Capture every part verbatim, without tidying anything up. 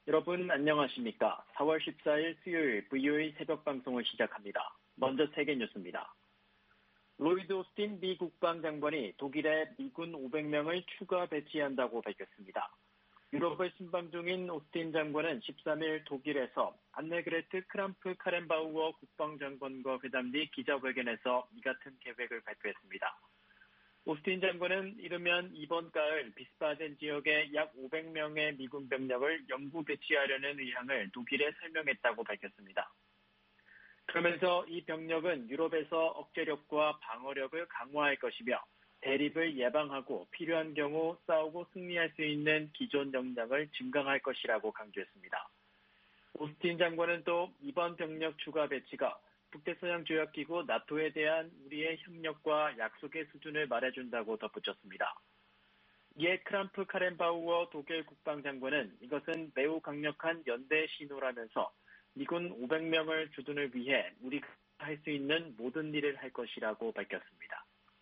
여러분 안녕하십니까? 사월 십사일 수요일 브이오에이 새벽 방송을 시작합니다. 먼저 세계 뉴스입니다. 로이드 오스틴 미 국방장관이 독일에 미군 오백 명을 추가 배치한다고 밝혔습니다. 유럽을 순방 중인 오스틴 장관은 십삼일 독일에서 안네그레트 크람프 카렌바우어 국방장관과 회담 뒤 기자회견에서 이 같은 계획을 발표했습니다. 오스틴 장관은 이르면 이번 가을 비스바덴 지역에 약 오백 명의 미군 병력을 영구 배치하려는 의향을 독일에 설명했다고 밝혔습니다. 그러면서 이 병력은 유럽에서 억제력과 방어력을 강화할 것이며 대립을 예방하고 필요한 경우 싸우고 승리할 수 있는 기존 역량을 증강할 것이라고 강조했습니다. 오스틴 장관은 또 이번 병력 추가 배치가 북대서양조약기구 나토에 대한 우리의 협력과 약속의 수준을 말해준다고 덧붙였습니다. 이에 크람프 카렌바우어 독일 국방장관은 이것은 매우 강력한 연대 신호라면서 미군 오백 명을 주둔을 위해 우리가 할 수 있는 모든 일을 할 것이라고 밝혔습니다.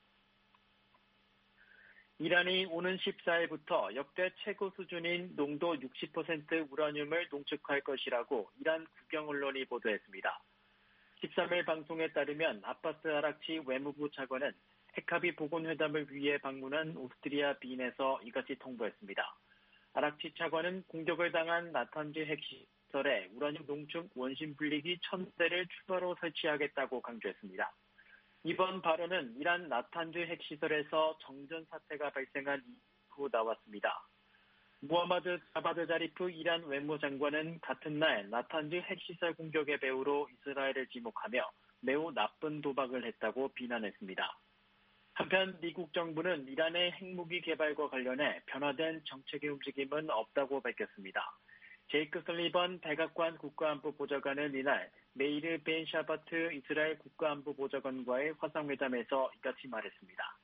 이란이 오는 십사일부터 역대 최고 수준인 농도 육십 퍼센트 우라늄을 농축할 것이라고 이란 국영 언론이 보도했습니다. 십삼일 방송에 따르면 아바스 아락치 외무부 차관은 핵합의 복원회담을 위해 방문한 오스트리아 빈에서 이같이 통보했습니다. 아락치 차관은 공격을 당한 나탄즈 핵시설에 우라늄 농축 원심 분리기 천 대를 추가로 설치하겠다고 강조했습니다. 이번 발언은 이란 나탄즈 핵시설에서 정전 사태가 발생한 이후 나왔습니다. 무하마드 자바드 자리프 이란 외무장관은 같은 날 나탄즈 핵시설 공격의 배후로 이스라엘을 지목하며 매우 나쁜 도박을 했다고 비난했습니다. 한편 미국 정부는 이란의 핵무기 개발과 관련해 변화된 정책의 움직임은 없다고 밝혔습니다. 제이크 설리번 백악관 국가안보보좌관은 이날 메이르 벤 샤바트 이스라엘 국가안보보좌관과의 화상회담에서 이같이 말했습니다.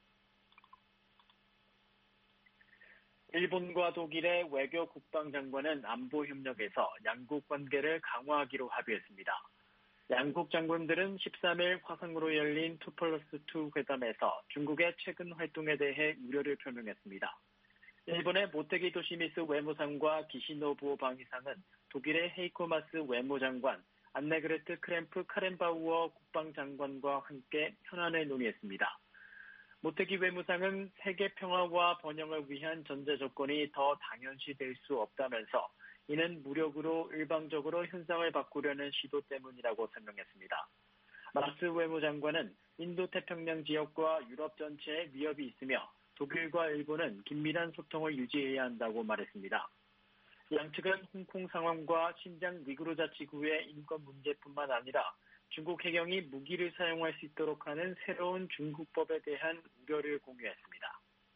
일본과 독일의 외교 국방장관은 안보협력에서 양국 관계를 강화하기로 합의했습니다. 양국 장관들은 십삼일 화상으로 열린 투 플러스 투 회담에서 중국의 최근 활동에 대해 우려를 표명했습니다. 일본의 모테기 도시미스 외무상과 기시노부오 방위상은 독일의 헤이코 마스 외무장관, 안네그레트 크램프 카렌바우어 국방장관과 함께 현안을 논의했습니다. 모테기 외무상은 세계 평화와 번영을 위한 전제 조건이 더 당연시될 수 없다면서 이는 무력으로 일방적으로 현상을 바꾸려는 시도 때문이라고 설명했습니다. 마스 외무장관은 인도태평양 지역과 유럽 전체에 위협이 있으며 독일과 일본은 긴밀한 소통을 유지해야 한다고 말했습니다. 양측은 홍콩 상황과 신장 위구르 자치구의 인권 문제뿐만 아니라 중국 해경이 무기를 사용할 수 있도록 하는 새로운 중국법에 대한 우려를 공유했습니다.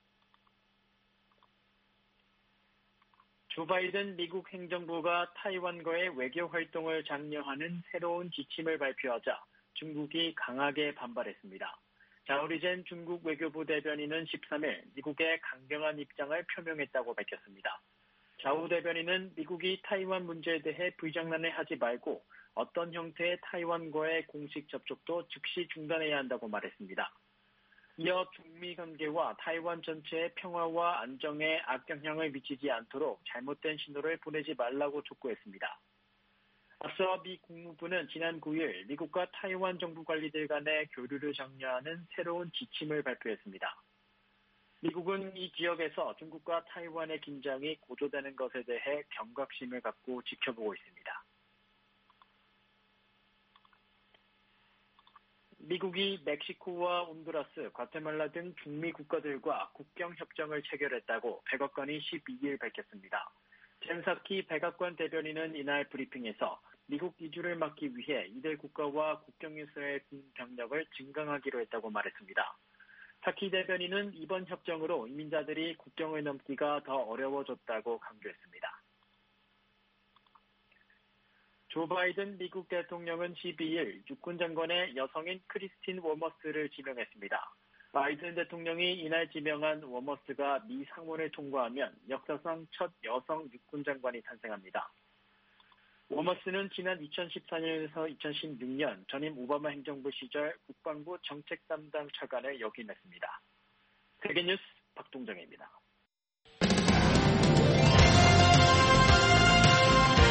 조 바이든 미국 행정부가 타이완과의 외교 활동을 장려하는 새로운 지침을 발표하자 중국이 강하게 반발했습니다. 자오리젠 중국 외교부 대변인은 십삼일 미국의 강경한 입장을 표명했다고 밝혔습니다. 자오 대변인은 미국이 타이완 문제에 대해 불장난을 하지 말고 어떤 형태의 타이완과의 공식 접촉도 즉시 중단해야 한다고 말했습니다. 이어 중미 관계와 타이완 전체의 평화와 안정에 악영향을 미치지 않도록 잘못된 신호를 보내지 말라고 촉구했습니다. 앞서 미 국무부는 지난 구일 미국과 타이완 정부 관리들 간의 교류를 장려하는 새로운 지침을 발표했습니다. 미국은 이 지역에서 중국과 타이완의 긴장이 고조되는 것에 대해 경각심을 갖고 지켜보고 있습니다. 미국이 멕시코와 온두라스, 과테말라 등 중미 국가들과 국경 협정을 체결했다고 백악관이 십이일 밝혔습니다. 젠 사키 백악관 대변인은 이날 브리핑에서 미국 이주를 막기 위해 이들 국가와 국경에서의 병력을 증강하기로 했다고 말했습니다. 사키 대변인은 이번 협정으로 이민자들이 국경을 넘기가 더 어려워졌다고 강조했습니다. 조 바이든 미국 대통령은 십이일 육군 장관의 여성인 크리스틴 워머스를 지명했습니다. 바이든 대통령이 이날 지명한 워머스가 미 상원을 통과하면 역사상 첫 여성 육군 장관이 탄생합니다. 워머스는 지난 이천십사년에서 이천십육년 전임 오바마 행정부 시절 국방부 정책 담당 차관을 역임했습니다. 세계뉴스 박동정입니다.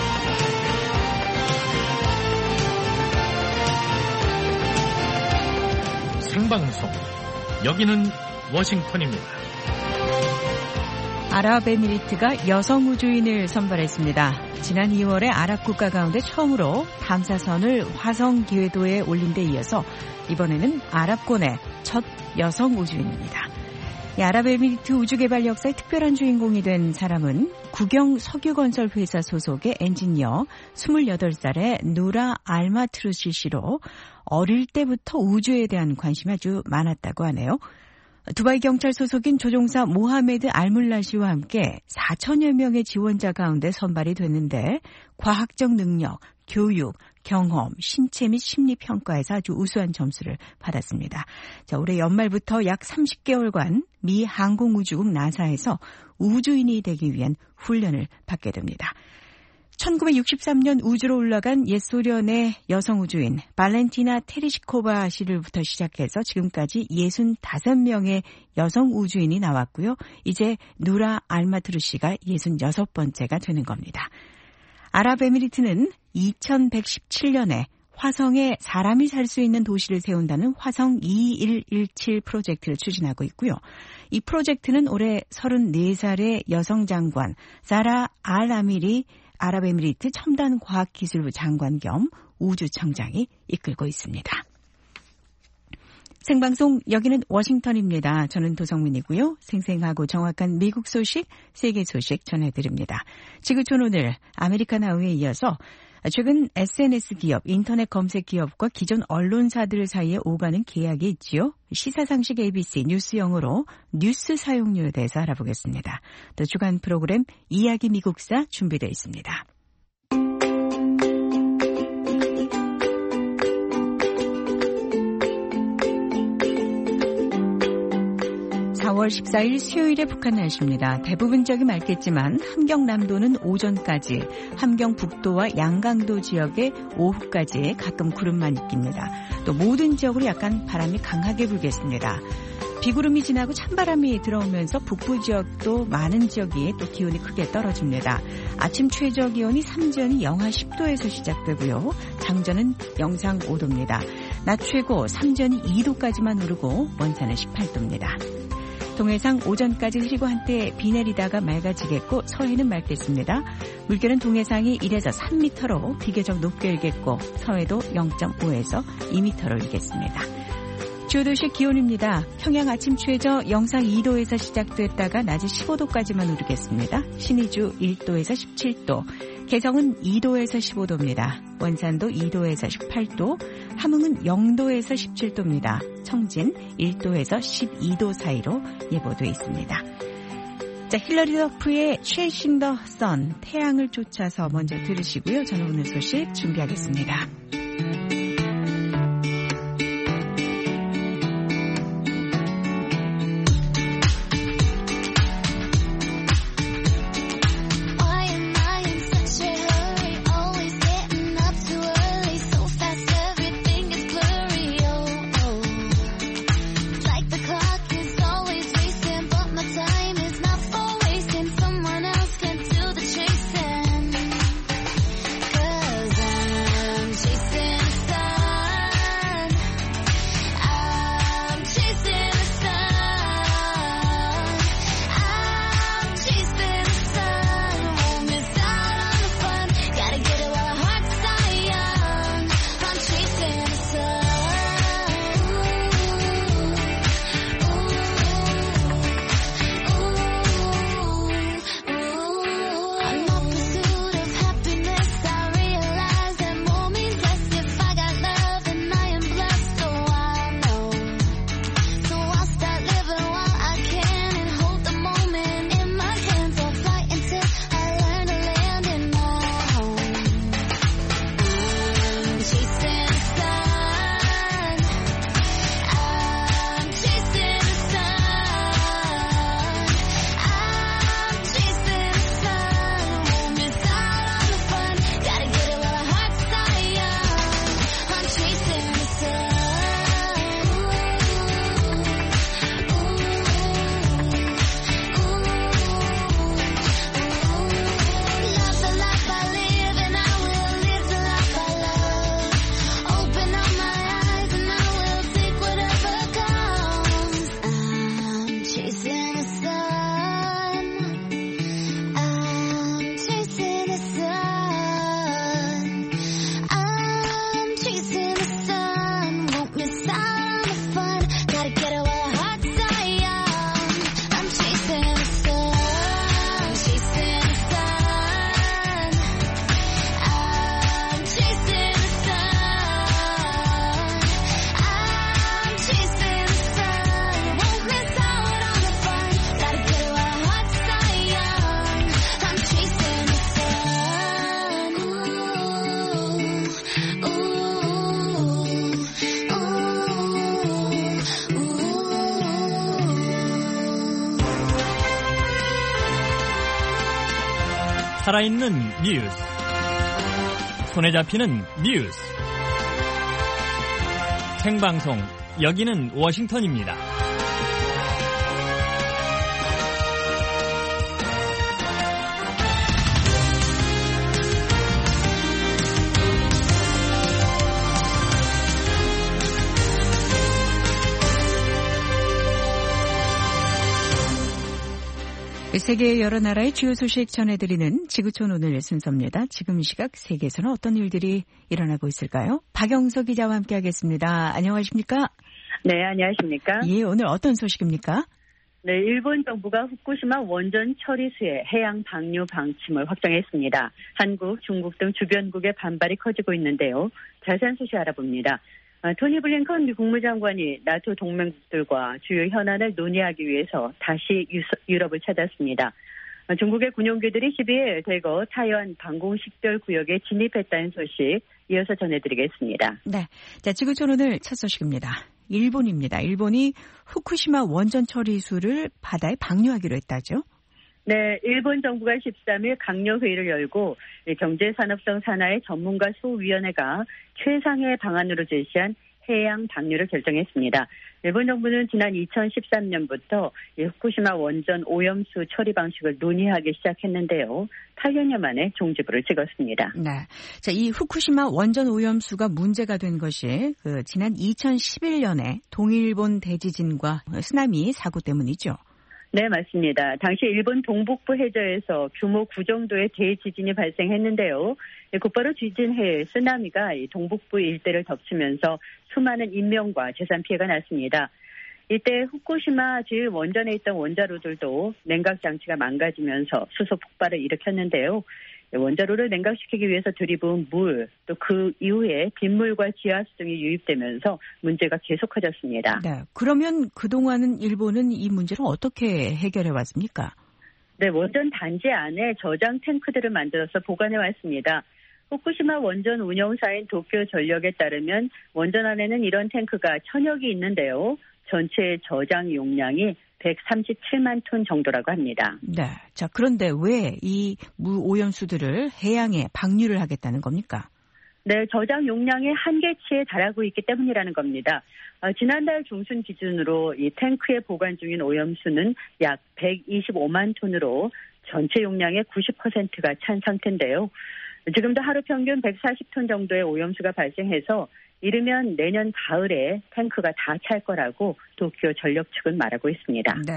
생방송. 여기는 워싱턴입니다. 아랍에미리트가 여성 우주인을 선발했습니다. 지난 이월에 아랍 국가 가운데 처음으로 탐사선을 화성 기궤도에 올린 데 이어서 이번에는 아랍권의 첫 여성 우주인입니다. 이 아랍에미리트 우주개발 역사의 특별한 주인공이 된 사람은 국영 석유건설 회사 소속의 엔지니어 스물여덟 살의 누라 알마트루시 씨로 어릴 때부터 우주에 대한 관심이 아주 많았다고 하네요. 두바이 경찰 소속인 조종사 모하메드 알물라 씨와 함께 사천여 명의 지원자 가운데 선발이 됐는데 과학적 능력, 교육, 경험, 신체 및 심리 평가에서 아주 우수한 점수를 받았습니다. 자, 올해 연말부터 약 삼십 개월간 미 항공우주국 나사에서 우주인이 되기 위한 훈련을 받게 됩니다. 천구백육십삼 년 우주로 올라간 옛 소련의 여성 우주인 발렌티나 테리시코바 씨를부터 시작해서 지금까지 육십오 명의 여성 우주인이 나왔고요. 이제 누라 알마트루 씨가 육십육 번째가 되는 겁니다. 아랍에미리트는 이천백십칠 년에 화성에 사람이 살 수 있는 도시를 세운다는 화성 이천백십칠 프로젝트를 추진하고 있고요. 이 프로젝트는 올해 서른네 살의 여성 장관 사라 알 아미리 아랍에미리트 첨단과학기술부 장관 겸 우주청장이 이끌고 있습니다. 생방송 여기는 워싱턴입니다. 저는 도성민이고요. 생생하고 정확한 미국 소식, 세계 소식 전해드립니다. 지구촌 오늘 아메리칸 하우에 이어서 최근 에스엔에스 기업, 인터넷 검색 기업과 기존 언론사들 사이에 오가는 계약이 있지요. 시사상식 에이비씨 뉴스 영어로 뉴스 사용료에 대해서 알아보겠습니다. 또 주간 프로그램 이야기 미국사 준비되어 있습니다. 사월 십사일 수요일의 북한 날씨입니다. 대부분 지역이 맑겠지만 함경남도는 오전까지, 함경북도와 양강도 지역에 오후까지 가끔 구름만 입깁니다. 또 모든 지역으로 약간 바람이 강하게 불겠습니다. 비구름이 지나고 찬바람이 들어오면서 북부 지역도 많은 지역이 또 기온이 크게 떨어집니다. 아침 최저 기온이 삼전이 영하 십 도에서 시작되고요. 장전은 영상 오 도입니다. 낮 최고 삼전이 이 도까지만 오르고 원산은 십팔 도입니다. 동해상 오전까지 흐리고 한때 비 내리다가 맑아지겠고 서해는 맑겠습니다. 물결은 동해상이 일에서 삼 미터로 비교적 높게 일겠고 서해도 영 점 오에서 이 미터로 일겠습니다. 주요 도시 기온입니다. 평양 아침 최저 영상 이 도에서 시작됐다가 낮에 십오 도까지만 오르겠습니다. 신의주 일 도에서 십칠 도, 개성은 이 도에서 십오 도입니다. 원산도 이 도에서 십팔 도, 함흥은 영 도에서 십칠 도입니다. 청진 일 도에서 십이 도 사이로 예보돼 있습니다. 자, 힐러리 더프의 Chasing the Sun, 태양을 쫓아서 먼저 들으시고요. 저는 오늘 소식 준비하겠습니다. She's 살아있는 뉴스, 손에 잡히는 뉴스, 생방송, 여기는 워싱턴입니다. 세계의 여러 나라의 주요 소식 전해드리는 지구촌 오늘 순서입니다. 지금 이 시각 세계에서는 어떤 일들이 일어나고 있을까요? 박영서 기자와 함께하겠습니다. 안녕하십니까? 네, 안녕하십니까? 예, 오늘 어떤 소식입니까? 네, 일본 정부가 후쿠시마 원전 처리수의 해양 방류 방침을 확정했습니다. 한국, 중국 등 주변국의 반발이 커지고 있는데요. 자세한 소식 알아봅니다. 토니 블링컨 미 국무장관이 나토 동맹국들과 주요 현안을 논의하기 위해서 다시 유럽을 찾았습니다. 중국의 군용기들이 십이일 대거 타이완 방공식별 구역에 진입했다는 소식 이어서 전해드리겠습니다. 네, 자 지구촌 오늘 첫 소식입니다. 일본입니다. 일본이 후쿠시마 원전 처리수를 바다에 방류하기로 했다죠? 네, 일본 정부가 십삼일 강력회의를 열고 경제산업성 산하의 전문가 소위원회가 최상의 방안으로 제시한 해양 방류를 결정했습니다. 일본 정부는 지난 이천십삼년부터 후쿠시마 원전 오염수 처리 방식을 논의하기 시작했는데요. 팔년여 만에 종지부를 찍었습니다. 네, 자, 이 후쿠시마 원전 오염수가 문제가 된 것이 그 지난 이천십일년에 동일본 대지진과 쓰나미 사고 때문이죠. 네, 맞습니다. 당시 일본 동북부 해저에서 규모 구 정도의 대지진이 발생했는데요. 곧바로 지진 해에 쓰나미가 동북부 일대를 덮치면서 수많은 인명과 재산 피해가 났습니다. 이때 후쿠시마 질 원전에 있던 원자로들도 냉각 장치가 망가지면서 수소 폭발을 일으켰는데요. 원자로를 냉각시키기 위해서 들이부은 물, 또 그 이후에 빗물과 지하수 등이 유입되면서 문제가 계속 커졌습니다. 네, 그러면 그동안은 일본은 이 문제를 어떻게 해결해 왔습니까? 네, 원전 단지 안에 저장 탱크들을 만들어서 보관해 왔습니다. 후쿠시마 원전 운영사인 도쿄전력에 따르면 원전 안에는 이런 탱크가 천여 개 있는데요. 전체 저장 용량이 백삼십칠만 톤 정도라고 합니다. 네. 자, 그런데 왜 이 무 오염수들을 해양에 방류를 하겠다는 겁니까? 네, 저장 용량의 한계치에 달하고 있기 때문이라는 겁니다. 어, 지난달 중순 기준으로 이 탱크에 보관 중인 오염수는 약 백이십오만 톤으로 전체 용량의 구십 퍼센트가 찬 상태인데요. 지금도 하루 평균 백사십 톤 정도의 오염수가 발생해서 이르면 내년 가을에 탱크가 다 찰 거라고 도쿄 전력 측은 말하고 있습니다. 네,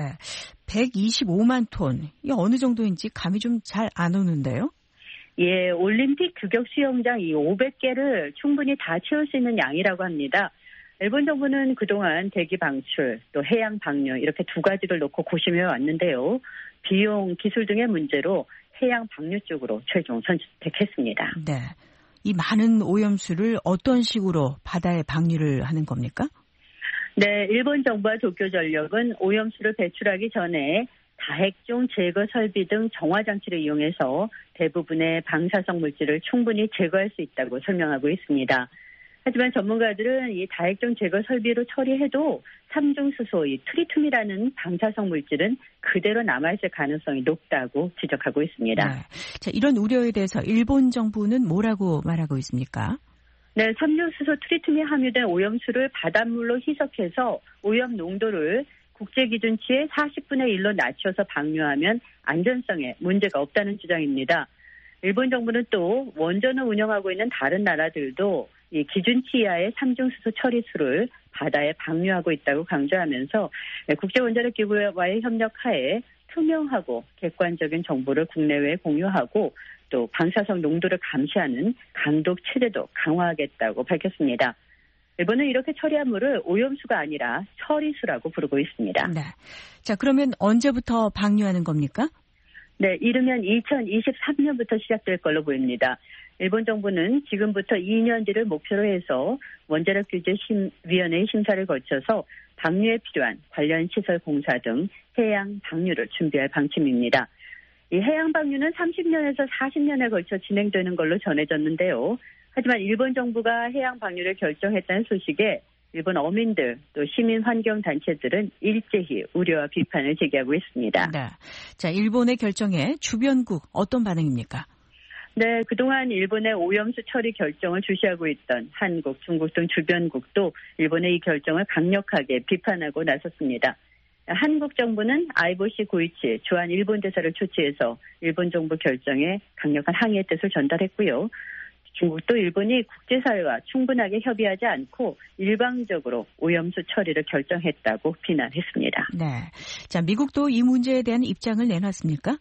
백이십오만 톤. 이게 어느 정도인지 감이 좀 잘 안 오는데요? 예, 올림픽 규격 수영장 이 오백 개를 충분히 다 채울 수 있는 양이라고 합니다. 일본 정부는 그동안 대기 방출, 또 해양 방류 이렇게 두 가지를 놓고 고심해 왔는데요. 비용, 기술 등의 문제로 해양 방류 쪽으로 최종 선택했습니다. 네. 이 많은 오염수를 어떤 식으로 바다에 방류를 하는 겁니까? 네, 일본 정부와 도쿄전력은 오염수를 배출하기 전에 다핵종 제거 설비 등 정화 장치를 이용해서 대부분의 방사성 물질을 충분히 제거할 수 있다고 설명하고 있습니다. 하지만 전문가들은 이 다핵종 제거 설비로 처리해도 삼중수소, 이 트리튬이라는 방사성 물질은 그대로 남아있을 가능성이 높다고 지적하고 있습니다. 네. 자, 이런 우려에 대해서 일본 정부는 뭐라고 말하고 있습니까? 네, 삼중수소 트리튬이 함유된 오염수를 바닷물로 희석해서 오염 농도를 국제기준치의 사십분의 일로 낮춰서 방류하면 안전성에 문제가 없다는 주장입니다. 일본 정부는 또 원전을 운영하고 있는 다른 나라들도 이 기준치 이하의 삼중수소 처리수를 바다에 방류하고 있다고 강조하면서 국제원자력기구와의 협력하에 투명하고 객관적인 정보를 국내외에 공유하고 또 방사성 농도를 감시하는 감독 체제도 강화하겠다고 밝혔습니다. 일본은 이렇게 처리한 물을 오염수가 아니라 처리수라고 부르고 있습니다. 네. 자, 그러면 언제부터 방류하는 겁니까? 네, 이르면 이천이십삼년부터 시작될 걸로 보입니다. 일본 정부는 지금부터 이 년 뒤를 목표로 해서 원자력규제위원회의 심사를 거쳐서 방류에 필요한 관련 시설 공사 등 해양 방류를 준비할 방침입니다. 이 해양 방류는 삼십 년에서 사십 년에 걸쳐 진행되는 걸로 전해졌는데요. 하지만 일본 정부가 해양 방류를 결정했다는 소식에 일본 어민들 또 시민 환경 단체들은 일제히 우려와 비판을 제기하고 있습니다. 네. 자, 일본의 결정에 주변국 어떤 반응입니까? 네, 그동안 일본의 오염수 처리 결정을 주시하고 있던 한국, 중국 등 주변국도 일본의 이 결정을 강력하게 비판하고 나섰습니다. 한국 정부는 아이보시 고이치 주한 일본 대사를 초치해서 일본 정부 결정에 강력한 항의의 뜻을 전달했고요. 중국도 일본이 국제사회와 충분하게 협의하지 않고 일방적으로 오염수 처리를 결정했다고 비난했습니다. 네. 자, 미국도 이 문제에 대한 입장을 내놨습니까?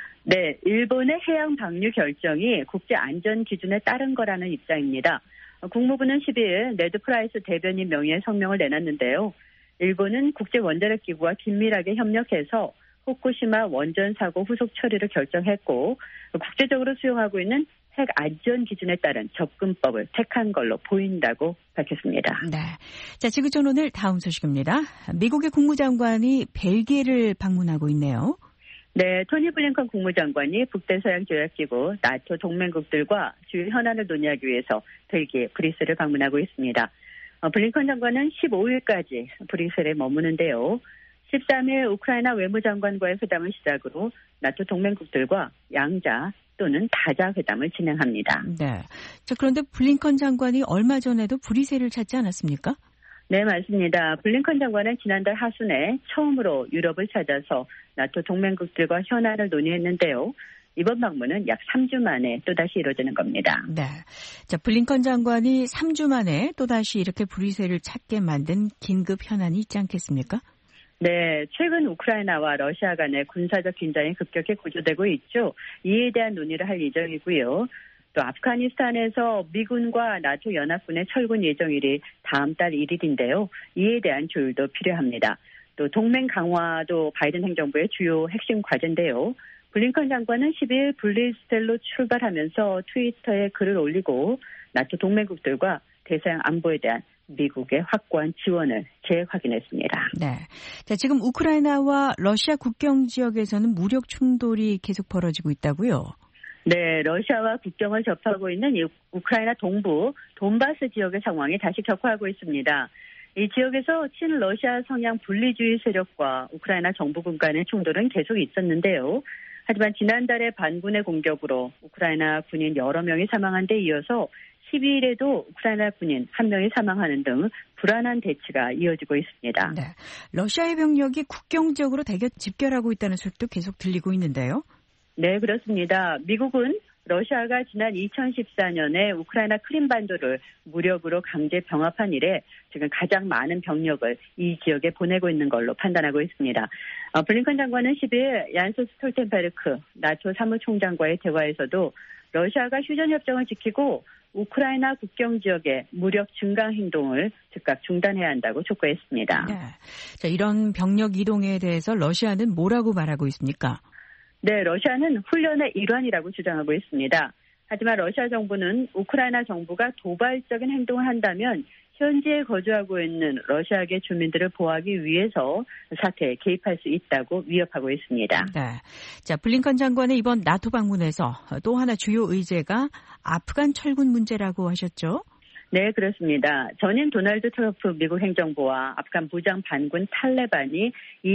네, 일본의 해양 방류 결정이 국제 안전 기준에 따른 거라는 입장입니다. 국무부는 십이일 네드 프라이스 대변인 명의의 성명을 내놨는데요. 일본은 국제 원자력 기구와 긴밀하게 협력해서 후쿠시마 원전 사고 후속 처리를 결정했고 국제적으로 수용하고 있는 핵 안전 기준에 따른 접근법을 택한 걸로 보인다고 밝혔습니다. 네. 자, 지구촌 오늘 다음 소식입니다. 미국의 국무장관이 벨기에를 방문하고 있네요. 네, 토니 블링컨 국무장관이 북대서양 조약기구 나토 동맹국들과 주요 현안을 논의하기 위해서 벨기에 브뤼셀을 방문하고 있습니다. 어, 블링컨 장관은 십오일까지 브뤼셀에 머무는데요. 십삼일 우크라이나 외무장관과의 회담을 시작으로 나토 동맹국들과 양자 또는 다자 회담을 진행합니다. 네. 자, 그런데 블링컨 장관이 얼마 전에도 브뤼셀을 찾지 않았습니까? 네, 맞습니다. 블링컨 장관은 지난달 하순에 처음으로 유럽을 찾아서 나토 동맹국들과 현안을 논의했는데요. 이번 방문은 약 삼 주 만에 또다시 이루어지는 겁니다. 네. 자, 블링컨 장관이 삼 주 만에 또다시 이렇게 브뤼셀을 찾게 만든 긴급 현안이 있지 않겠습니까? 네, 최근 우크라이나와 러시아 간의 군사적 긴장이 급격히 고조되고 있죠. 이에 대한 논의를 할 예정이고요. 또 아프가니스탄에서 미군과 나토 연합군의 철군 예정일이 다음 달 일일인데요. 이에 대한 조율도 필요합니다. 또 동맹 강화도 바이든 행정부의 주요 핵심 과제인데요. 블링컨 장관은 십이일 브뤼셀로 출발하면서 트위터에 글을 올리고 나토 동맹국들과 대서양 안보에 대한 미국의 확고한 지원을 재확인했습니다. 네. 자, 지금 우크라이나와 러시아 국경 지역에서는 무력 충돌이 계속 벌어지고 있다고요? 네, 러시아와 국경을 접하고 있는 우크라이나 동부 돈바스 지역의 상황이 다시 격화하고 있습니다. 이 지역에서 친러시아 성향 분리주의 세력과 우크라이나 정부군 간의 충돌은 계속 있었는데요. 하지만 지난달에 반군의 공격으로 우크라이나 군인 여러 명이 사망한 데 이어서 십이일에도 우크라이나 군인 한 명이 사망하는 등 불안한 대치가 이어지고 있습니다. 네, 러시아의 병력이 국경 지역으로 대거 집결하고 있다는 소식도 계속 들리고 있는데요. 네, 그렇습니다. 미국은 러시아가 지난 이천십사년에 우크라이나 크림반도를 무력으로 강제 병합한 이래 지금 가장 많은 병력을 이 지역에 보내고 있는 걸로 판단하고 있습니다. 어, 블링컨 장관은 십이일 얀스 스톨텐베르크 나토 사무총장과의 대화에서도 러시아가 휴전협정을 지키고 우크라이나 국경 지역의 무력 증강 행동을 즉각 중단해야 한다고 촉구했습니다. 네. 자, 이런 병력 이동에 대해서 러시아는 뭐라고 말하고 있습니까? 네, 러시아는 훈련의 일환이라고 주장하고 있습니다. 하지만 러시아 정부는 우크라이나 정부가 도발적인 행동을 한다면 현지에 거주하고 있는 러시아계 주민들을 보호하기 위해서 사태에 개입할 수 있다고 위협하고 있습니다. 네. 자, 블링컨 장관의 이번 나토 방문에서 또 하나 주요 의제가 아프간 철군 문제라고 하셨죠? 네, 그렇습니다. 전임 도널드 트럼프 미국 행정부와 아프간 부장 반군 탈레반이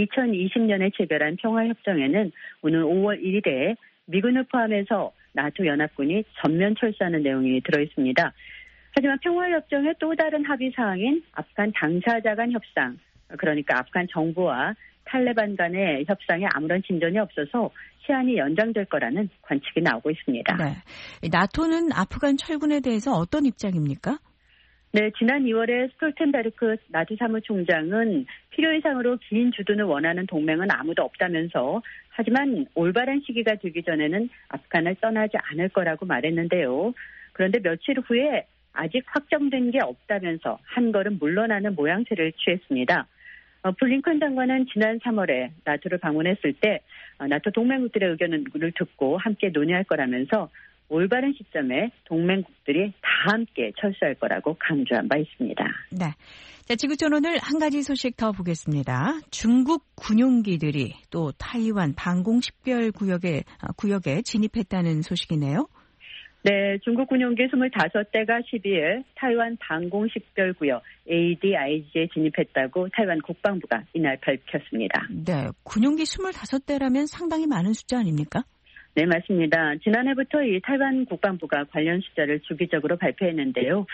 이천이십년에 체결한 평화협정에는 오늘 오월 일일에 미군을 포함해서 나토 연합군이 전면 철수하는 내용이 들어있습니다. 하지만 평화협정의 또 다른 합의 사항인 아프간 당사자 간 협상, 그러니까 아프간 정부와 탈레반 간의 협상에 아무런 진전이 없어서 시한이 연장될 거라는 관측이 나오고 있습니다. 네. 나토는 아프간 철군에 대해서 어떤 입장입니까? 네, 지난 이월에 스톨텐베르크 나토 사무총장은 필요 이상으로 긴 주둔을 원하는 동맹은 아무도 없다면서 하지만 올바른 시기가 되기 전에는 아프간을 떠나지 않을 거라고 말했는데요. 그런데 며칠 후에 아직 확정된 게 없다면서 한 걸음 물러나는 모양새를 취했습니다. 어, 블링컨 장관은 지난 삼월에 나토를 방문했을 때 어, 나토 동맹국들의 의견을 듣고 함께 논의할 거라면서 올바른 시점에 동맹국들이 다 함께 철수할 거라고 강조한 바 있습니다. 네. 자, 지구촌 오늘 한 가지 소식 더 보겠습니다. 중국 군용기들이 또 타이완 방공 식별 구역에, 구역에 진입했다는 소식이네요. 네, 중국 군용기 스물다섯 대가 십이일 타이완 방공식별구역 에이디아이지에 진입했다고 타이완 국방부가 이날 밝혔습니다. 네, 군용기 스물다섯 대라면 상당히 많은 숫자 아닙니까? 네, 맞습니다. 지난해부터 이 타이완 국방부가 관련 숫자를 주기적으로 발표했는데요.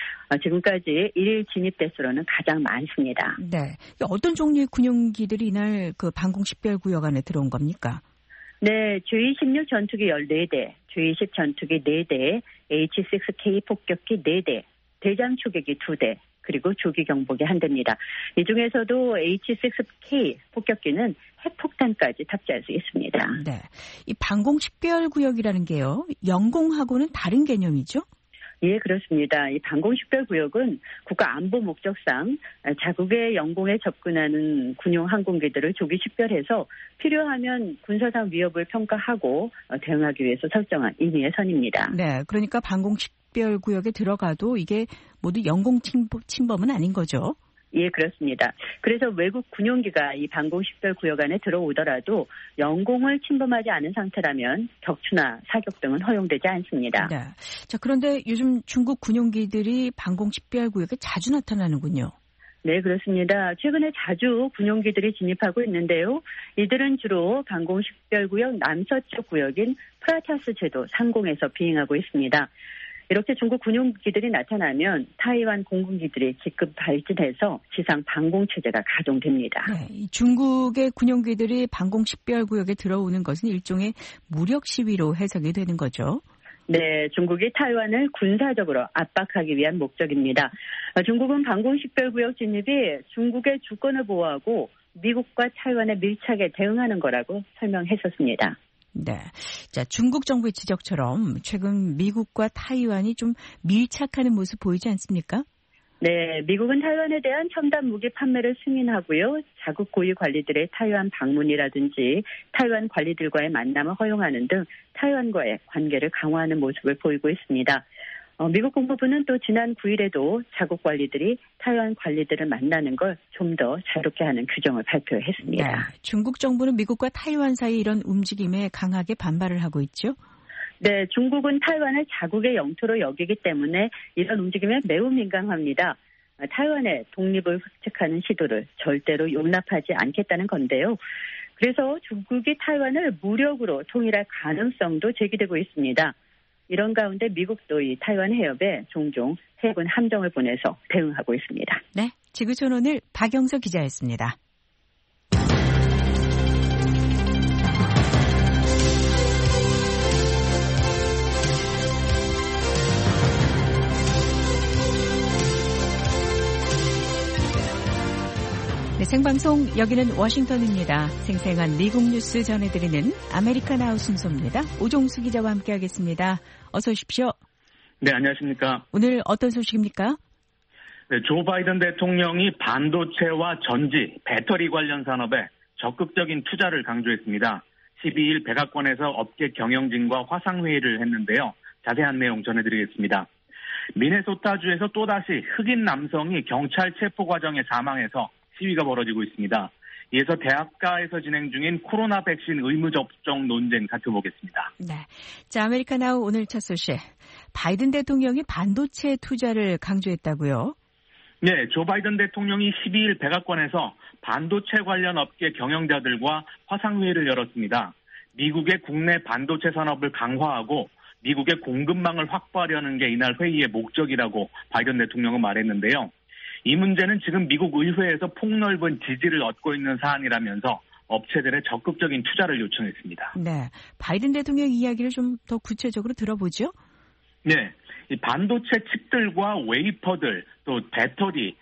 지금까지 일일 진입 대수로는 가장 많습니다. 네, 어떤 종류의 군용기들이 이날 그 방공식별구역 안에 들어온 겁니까? 네, 주이 십육 전투기 열네 대, 주이 십 전투기 네 대, 에이치 식스 케이 폭격기 네 대, 대잠 초계기 두 대, 그리고 조기 경보기 한 대입니다. 이 중에서도 에이치 식스 케이 폭격기는 핵폭탄까지 탑재할 수 있습니다. 네, 이 방공식별구역이라는 게요, 영공하고는 다른 개념이죠? 예, 그렇습니다. 이 방공식별구역은 국가 안보 목적상 자국의 영공에 접근하는 군용 항공기들을 조기 식별해서 필요하면 군사상 위협을 평가하고 대응하기 위해서 설정한 임의의 선입니다. 네, 그러니까 방공식별구역에 들어가도 이게 모두 영공 침범은 아닌 거죠? 예, 그렇습니다. 그래서 외국 군용기가 이 방공식별 구역 안에 들어오더라도 영공을 침범하지 않은 상태라면 격추나 사격 등은 허용되지 않습니다. 네. 자, 그런데 요즘 중국 군용기들이 방공식별 구역에 자주 나타나는군요. 네, 그렇습니다. 최근에 자주 군용기들이 진입하고 있는데요. 이들은 주로 방공식별구역 남서쪽 구역인 프라타스 제도 상공에서 비행하고 있습니다. 이렇게 중국 군용기들이 나타나면 타이완 공군기들이 기급 발진해서 지상 방공체제가 가동됩니다. 네, 중국의 군용기들이 방공식별구역에 들어오는 것은 일종의 무력 시위로 해석이 되는 거죠. 네, 중국이 타이완을 군사적으로 압박하기 위한 목적입니다. 중국은 방공식별구역 진입이 중국의 주권을 보호하고 미국과 타이완에 밀착에 대응하는 거라고 설명했었습니다. 네. 자, 중국 정부의 지적처럼 최근 미국과 타이완이 좀 밀착하는 모습 보이지 않습니까? 네, 미국은 타이완에 대한 첨단 무기 판매를 승인하고요. 자국 고위 관리들의 타이완 방문이라든지 타이완 관리들과의 만남을 허용하는 등 타이완과의 관계를 강화하는 모습을 보이고 있습니다. 어, 미국 국무부는 또 지난 구일에도 자국 관리들이 타이완 관리들을 만나는 걸 좀 더 자유롭게 하는 규정을 발표했습니다. 네, 중국 정부는 미국과 타이완 사이 이런 움직임에 강하게 반발을 하고 있죠? 네, 중국은 타이완을 자국의 영토로 여기기 때문에 이런 움직임에 매우 민감합니다. 타이완의 독립을 획책하는 시도를 절대로 용납하지 않겠다는 건데요. 그래서 중국이 타이완을 무력으로 통일할 가능성도 제기되고 있습니다. 이런 가운데 미국도 이 타이완 해협에 종종 해군 함정을 보내서 대응하고 있습니다. 네, 지구촌 오늘 박영서 기자였습니다. 네, 생방송 여기는 워싱턴입니다. 생생한 미국 뉴스 전해드리는 아메리칸 아웃 순서입니다. 오종수 기자와 함께하겠습니다. 어서 오십시오. 네, 안녕하십니까. 오늘 어떤 소식입니까? 네, 조 바이든 대통령이 반도체와 전지, 배터리 관련 산업에 적극적인 투자를 강조했습니다. 십이일 백악관에서 업계 경영진과 화상회의를 했는데요. 자세한 내용 전해드리겠습니다. 미네소타주에서 또다시 흑인 남성이 경찰 체포 과정에 사망해서 시위가 벌어지고 있습니다. 이에서 대학가에서 진행 중인 코로나 백신 의무 접종 논쟁 살펴보겠습니다. 네, 자, 아메리카나우 오늘 첫 소식. 바이든 대통령이 반도체 투자를 강조했다고요? 네, 조 바이든 대통령이 십이일 백악관에서 반도체 관련 업계 경영자들과 화상회의를 열었습니다. 미국의 국내 반도체 산업을 강화하고 미국의 공급망을 확보하려는 게 이날 회의의 목적이라고 바이든 대통령은 말했는데요. 이 문제는 지금 미국 의회에서 폭넓은 지지를 얻고 있는 사안이라면서 업체들의 적극적인 투자를 요청했습니다. 네, 바이든 대통령 이야기를 좀 더 구체적으로 들어보죠. 네, 이 반도체 칩들과 웨이퍼들, 또 배터리,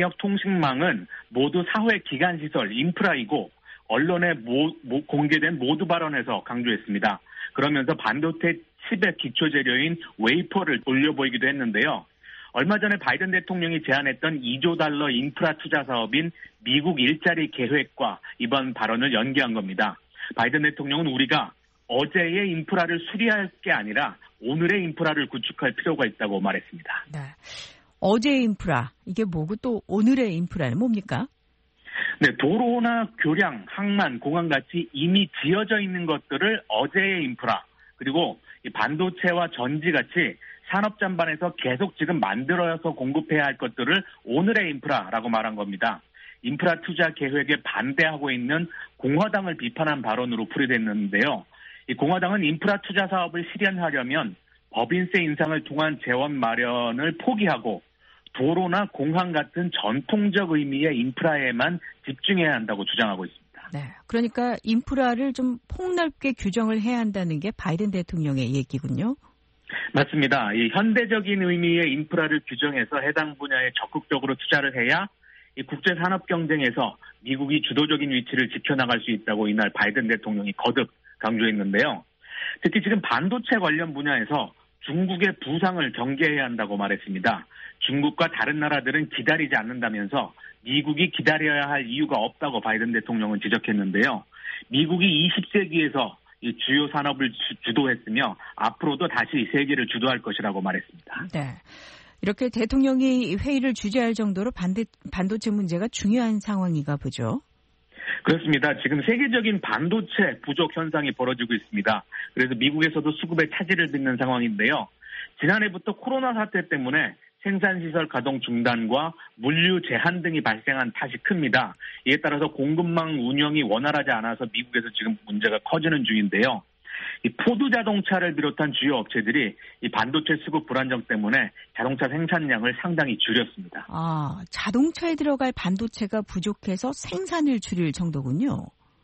광역통신망은 모두 사회 기간시설, 인프라이고 언론에 모, 모, 공개된 모두 발언에서 강조했습니다. 그러면서 반도체 칩의 기초재료인 웨이퍼를 올려보이기도 했는데요. 얼마 전에 바이든 대통령이 제안했던 이조 달러 인프라 투자 사업인 미국 일자리 계획과 이번 발언을 연계한 겁니다. 바이든 대통령은 우리가 어제의 인프라를 수리할 게 아니라 오늘의 인프라를 구축할 필요가 있다고 말했습니다. 네, 어제의 인프라, 이게 뭐고 또 오늘의 인프라는 뭡니까? 네, 도로나 교량, 항만, 공항 같이 이미 지어져 있는 것들을 어제의 인프라, 그리고 이 반도체와 전지 같이 산업 전반에서 계속 지금 만들어서 공급해야 할 것들을 오늘의 인프라라고 말한 겁니다. 인프라 투자 계획에 반대하고 있는 공화당을 비판한 발언으로 풀이됐는데요. 이 공화당은 인프라 투자 사업을 실현하려면 법인세 인상을 통한 재원 마련을 포기하고 도로나 공항 같은 전통적 의미의 인프라에만 집중해야 한다고 주장하고 있습니다. 네, 그러니까 인프라를 좀 폭넓게 규정을 해야 한다는 게 바이든 대통령의 얘기군요. 맞습니다. 이 현대적인 의미의 인프라를 규정해서 해당 분야에 적극적으로 투자를 해야 이 국제 산업 경쟁에서 미국이 주도적인 위치를 지켜나갈 수 있다고 이날 바이든 대통령이 거듭 강조했는데요. 특히 지금 반도체 관련 분야에서 중국의 부상을 경계해야 한다고 말했습니다. 중국과 다른 나라들은 기다리지 않는다면서 미국이 기다려야 할 이유가 없다고 바이든 대통령은 지적했는데요. 미국이 이십 세기에서 이 주요 산업을 주, 주도했으며 앞으로도 다시 세계를 주도할 것이라고 말했습니다. 네, 이렇게 대통령이 회의를 주재할 정도로 반대, 반도체 문제가 중요한 상황인가 보죠. 그렇습니다. 지금 세계적인 반도체 부족 현상이 벌어지고 있습니다. 그래서 미국에서도 수급에 차질을 빚는 상황인데요. 지난해부터 코로나 사태 때문에 생산시설 가동 중단과 물류 제한 등이 발생한 탓이 큽니다. 이에 따라서 공급망 운영이 원활하지 않아서 미국에서 지금 문제가 커지는 중인데요. 이 포드 자동차를 비롯한 주요 업체들이 이 반도체 수급 불안정 때문에 자동차 생산량을 상당히 줄였습니다. 아, 자동차에 들어갈 반도체가 부족해서 생산을 줄일 정도군요.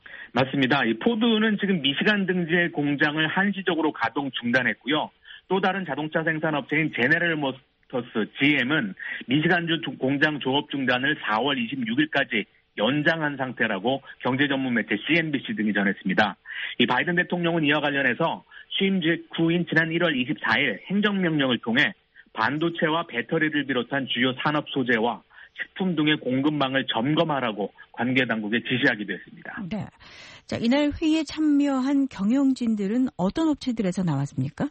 맞습니다. 이 포드는 지금 미시간 등지의 공장을 한시적으로 가동 중단했고요. 또 다른 자동차 생산 업체인 제네럴 모터스 지엠은 미시간주 공장 조업 중단을 사월 이십육일까지 연장한 상태라고 경제 전문 매체 씨엔비씨 등이 전했습니다. 이 바이든 대통령은 이와 관련해서 취임 직후인 지난 일월 이십사일 행정명령을 통해 반도체와 배터리를 비롯한 주요 산업 소재와 식품 등의 공급망을 점검하라고 관계 당국에 지시하기도 했습니다. 네. 자, 이날 회의에 참여한 경영진들은 어떤 업체들에서 나왔습니까?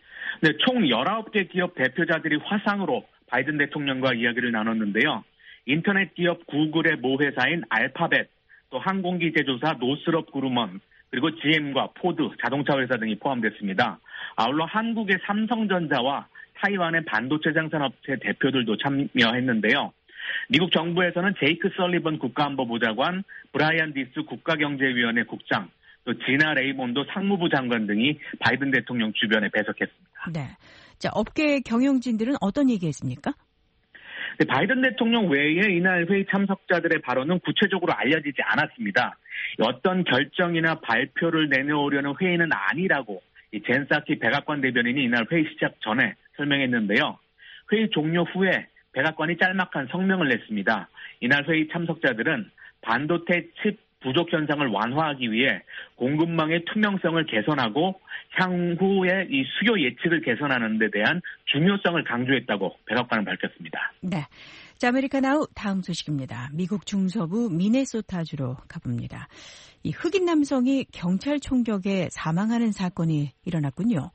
네, 총 열아홉 개 기업 대표자들이 화상으로 바이든 대통령과 이야기를 나눴는데요. 인터넷 기업 구글의 모 회사인 알파벳, 또 항공기 제조사 노스럽 그루먼, 그리고 지엠과 포드, 자동차 회사 등이 포함됐습니다. 아울러 한국의 삼성전자와 타이완의 반도체 생산업체 대표들도 참여했는데요. 미국 정부에서는 제이크 설리번 국가안보보좌관, 브라이언 디스 국가경제위원회 국장, 또 지나 레이몬도 상무부 장관 등이 바이든 대통령 주변에 배석했습니다. 네. 자, 업계 경영진들은 어떤 얘기했습니까? 네, 바이든 대통령 외에 이날 회의 참석자들의 발언은 구체적으로 알려지지 않았습니다. 어떤 결정이나 발표를 내놓으려는 회의는 아니라고 이 젠 사키 백악관 대변인이 이날 회의 시작 전에 설명했는데요. 회의 종료 후에 백악관이 짤막한 성명을 냈습니다. 이날 회의 참석자들은 반도체 칩 부족 현상을 완화하기 위해 공급망의 투명성을 개선하고 향후에 이 수요 예측을 개선하는 데 대한 중요성을 강조했다고 백악관은 밝혔습니다. 네. 자, 아메리카나우 다음 소식입니다. 미국 중서부 미네소타주로 가봅니다. 이 흑인 남성이 경찰 총격에 사망하는 사건이 일어났군요.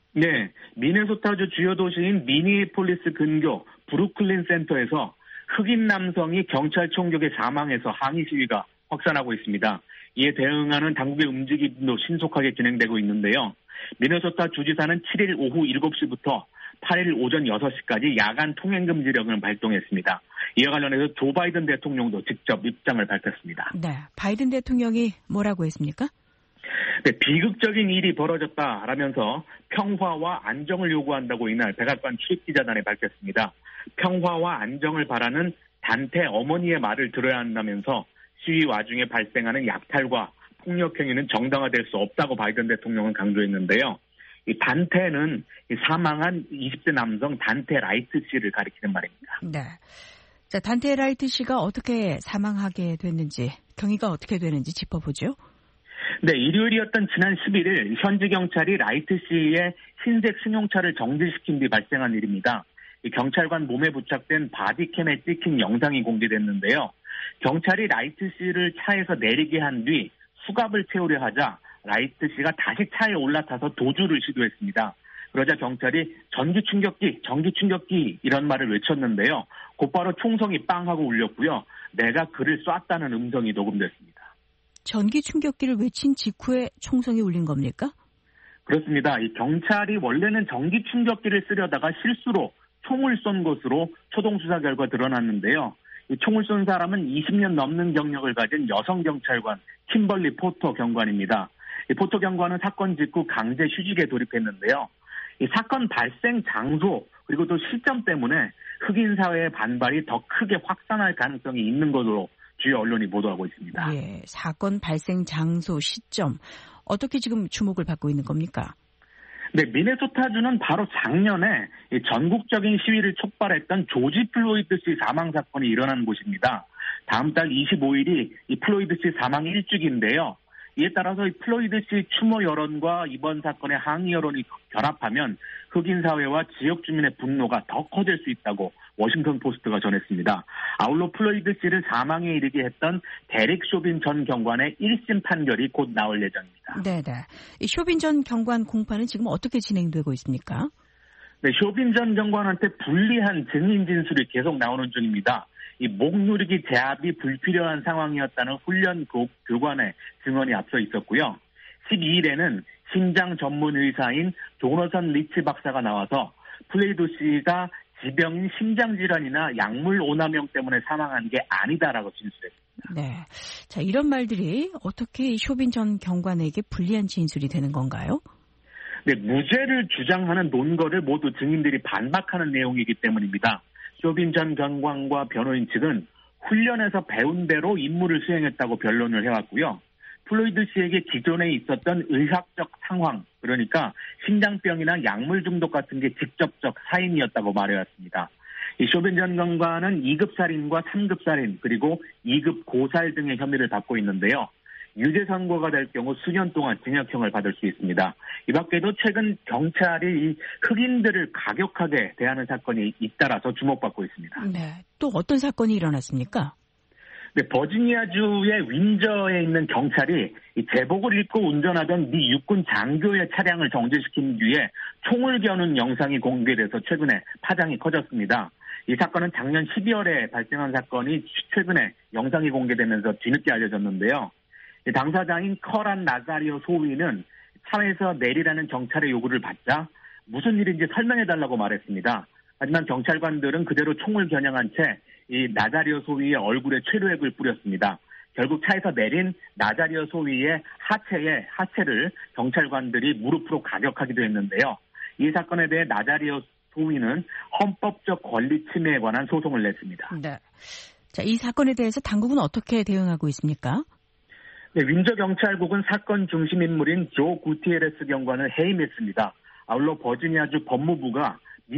네. 미네소타주 주요 도시인 미니애폴리스 근교 브루클린 센터에서 흑인 남성이 경찰 총격에 사망해서 항의 시위가 확산하고 있습니다. 이에 대응하는 당국의 움직임도 신속하게 진행되고 있는데요. 미네소타 주지사는 칠일 오후 일곱 시부터 팔일 오전 여섯 시까지 야간 통행금지령을 발동했습니다. 이에 관련해서 조 바이든 대통령도 직접 입장을 밝혔습니다. 네, 바이든 대통령이 뭐라고 했습니까? 네, 비극적인 일이 벌어졌다라면서 평화와 안정을 요구한다고 이날 백악관 출입기자단에 밝혔습니다. 평화와 안정을 바라는 단테 어머니의 말을 들어야 한다면서 시위 와중에 발생하는 약탈과 폭력 행위는 정당화될 수 없다고 바이든 대통령은 강조했는데요. 이 단테는 이 사망한 이십 대 남성 단테 라이트 씨를 가리키는 말입니다. 네. 자, 단테 라이트 씨가 어떻게 사망하게 됐는지, 경위가 어떻게 되는지 짚어보죠. 네, 일요일이었던 지난 십일일 현지 경찰이 라이트 씨의 흰색 승용차를 정지시킨 뒤 발생한 일입니다. 이 경찰관 몸에 부착된 바디캠에 찍힌 영상이 공개됐는데요. 경찰이 라이트 씨를 차에서 내리게 한 뒤 수갑을 채우려 하자 라이트 씨가 다시 차에 올라타서 도주를 시도했습니다. 그러자 경찰이 전기 충격기, 전기 충격기 이런 말을 외쳤는데요. 곧바로 총성이 빵 하고 울렸고요. 내가 그를 쐈다는 음성이 녹음됐습니다. 전기 충격기를 외친 직후에 총성이 울린 겁니까? 그렇습니다. 이 경찰이 원래는 전기 충격기를 쓰려다가 실수로 총을 쏜 것으로 초동 수사 결과 드러났는데요. 이 총을 쏜 사람은 이십 년 넘는 경력을 가진 여성 경찰관 킴벌리 포터 경관입니다. 이 포터 경관은 사건 직후 강제 휴직에 돌입했는데요. 이 사건 발생 장소 그리고 또 시점 때문에 흑인 사회의 반발이 더 크게 확산할 가능성이 있는 것으로 주요 언론이 보도하고 있습니다. 예, 사건 발생 장소, 시점 어떻게 지금 주목을 받고 있는 겁니까? 네, 미네소타주는 바로 작년에 전국적인 시위를 촉발했던 조지 플로이드 씨 사망 사건이 일어난 곳입니다. 다음 달 이십오일이 이 플로이드 씨 사망 일주기인데요. 이에 따라서 이 플로이드 씨 추모 여론과 이번 사건의 항의 여론이 결합하면 흑인 사회와 지역 주민의 분노가 더 커질 수 있다고 워싱턴 포스트가 전했습니다. 아울러 플로이드 씨를 사망에 이르게 했던 데릭 쇼빈 전 경관의 일심 판결이 곧 나올 예정입니다. 네네. 이 쇼빈 전 경관 공판은 지금 어떻게 진행되고 있습니까? 네, 쇼빈 전 경관한테 불리한 증인 진술이 계속 나오는 중입니다. 이 목 누르기 제압이 불필요한 상황이었다는 훈련 교관의 증언이 앞서 있었고요. 십이일에는 심장 전문 의사인 조너선 리치 박사가 나와서 플레이드 씨가 지병인 심장질환이나 약물 오남용 때문에 사망한 게 아니다라고 진술했습니다. 네, 자 이런 말들이 어떻게 쇼빈 전 경관에게 불리한 진술이 되는 건가요? 네, 무죄를 주장하는 논거를 모두 증인들이 반박하는 내용이기 때문입니다. 쇼빈 전 경관과 변호인 측은 훈련에서 배운 대로 임무를 수행했다고 변론을 해왔고요. 플로이드 씨에게 기존에 있었던 의학적 상황, 그러니까 심장병이나 약물 중독 같은 게 직접적 사인이었다고 말해왔습니다. 이 쇼빈 전 경관은 이급 살인과 삼급 살인, 그리고 이급 고살 등의 혐의를 받고 있는데요. 유죄 선고가 될 경우 수년 동안 징역형을 받을 수 있습니다. 이 밖에도 최근 경찰이 이 흑인들을 가격하게 대하는 사건이 잇따라서 주목받고 있습니다. 네, 또 어떤 사건이 일어났습니까? 네, 버지니아주의 윈저에 있는 경찰이 이 제복을 입고 운전하던 미 육군 장교의 차량을 정지시킨 뒤에 총을 겨눈 영상이 공개돼서 최근에 파장이 커졌습니다. 이 사건은 작년 십이월에 발생한 사건이 최근에 영상이 공개되면서 뒤늦게 알려졌는데요. 당사자인 커란 나자리오 소위는 차에서 내리라는 경찰의 요구를 받자 무슨 일인지 설명해달라고 말했습니다. 하지만 경찰관들은 그대로 총을 겨냥한 채 이 나자리오 소위의 얼굴에 최루액을 뿌렸습니다. 결국 차에서 내린 나자리오 소위의 하체에 하체를 경찰관들이 무릎으로 가격하기도 했는데요. 이 사건에 대해 나자리오 소위는 헌법적 권리 침해에 관한 소송을 냈습니다. 네. 자, 이 사건에 대해서 당국은 어떻게 대응하고 있습니까? 네, 윈저 경찰국은 사건 중심 인물인 조 구티에레스 경관을 해임했습니다. 아울러 버지니아주 법무부가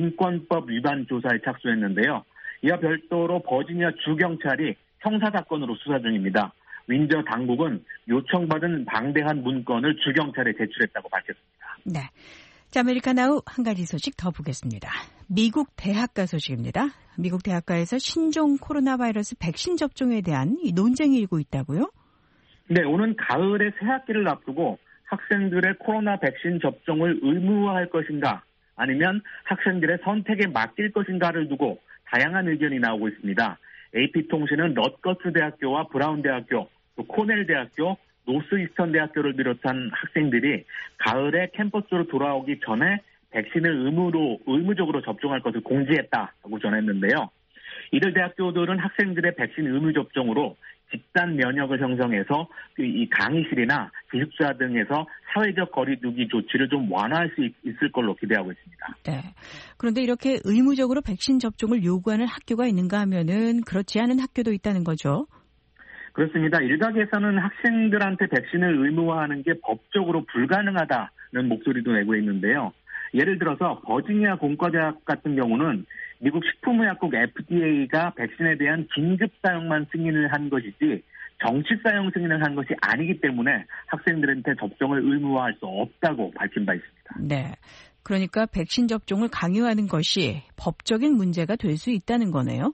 민권법 위반 조사에 착수했는데요. 이와 별도로 버지니아 주경찰이 형사사건으로 수사 중입니다. 윈저 당국은 요청받은 방대한 문건을 주경찰에 제출했다고 밝혔습니다. 네. 자, 아메리카나우 한 가지 소식 더 보겠습니다. 미국 대학가 소식입니다. 미국 대학가에서 신종 코로나 바이러스 백신 접종에 대한 이 논쟁이 일고 있다고요? 네, 오는 가을에 새학기를 앞두고 학생들의 코로나 백신 접종을 의무화할 것인가 아니면 학생들의 선택에 맡길 것인가를 두고 다양한 의견이 나오고 있습니다. 에이피통신은 럿거스 대학교와 브라운 대학교, 또 코넬 대학교, 노스이스턴 대학교를 비롯한 학생들이 가을에 캠퍼스로 돌아오기 전에 백신을 의무로, 의무적으로 접종할 것을 공지했다고 전했는데요. 이들 대학교들은 학생들의 백신 의무 접종으로 집단 면역을 형성해서 이 강의실이나 기숙사 등에서 사회적 거리두기 조치를 좀 완화할 수 있을 걸로 기대하고 있습니다. 네. 그런데 이렇게 의무적으로 백신 접종을 요구하는 학교가 있는가 하면은 그렇지 않은 학교도 있다는 거죠. 그렇습니다. 일각에서는 학생들한테 백신을 의무화하는 게 법적으로 불가능하다는 목소리도 내고 있는데요. 예를 들어서 버지니아 공과대학 같은 경우는 미국 식품의약국 에프디에이가 백신에 대한 긴급 사용만 승인을 한 것이지 정식 사용 승인을 한 것이 아니기 때문에 학생들한테 접종을 의무화할 수 없다고 밝힌 바 있습니다. 네. 그러니까 백신 접종을 강요하는 것이 법적인 문제가 될 수 있다는 거네요.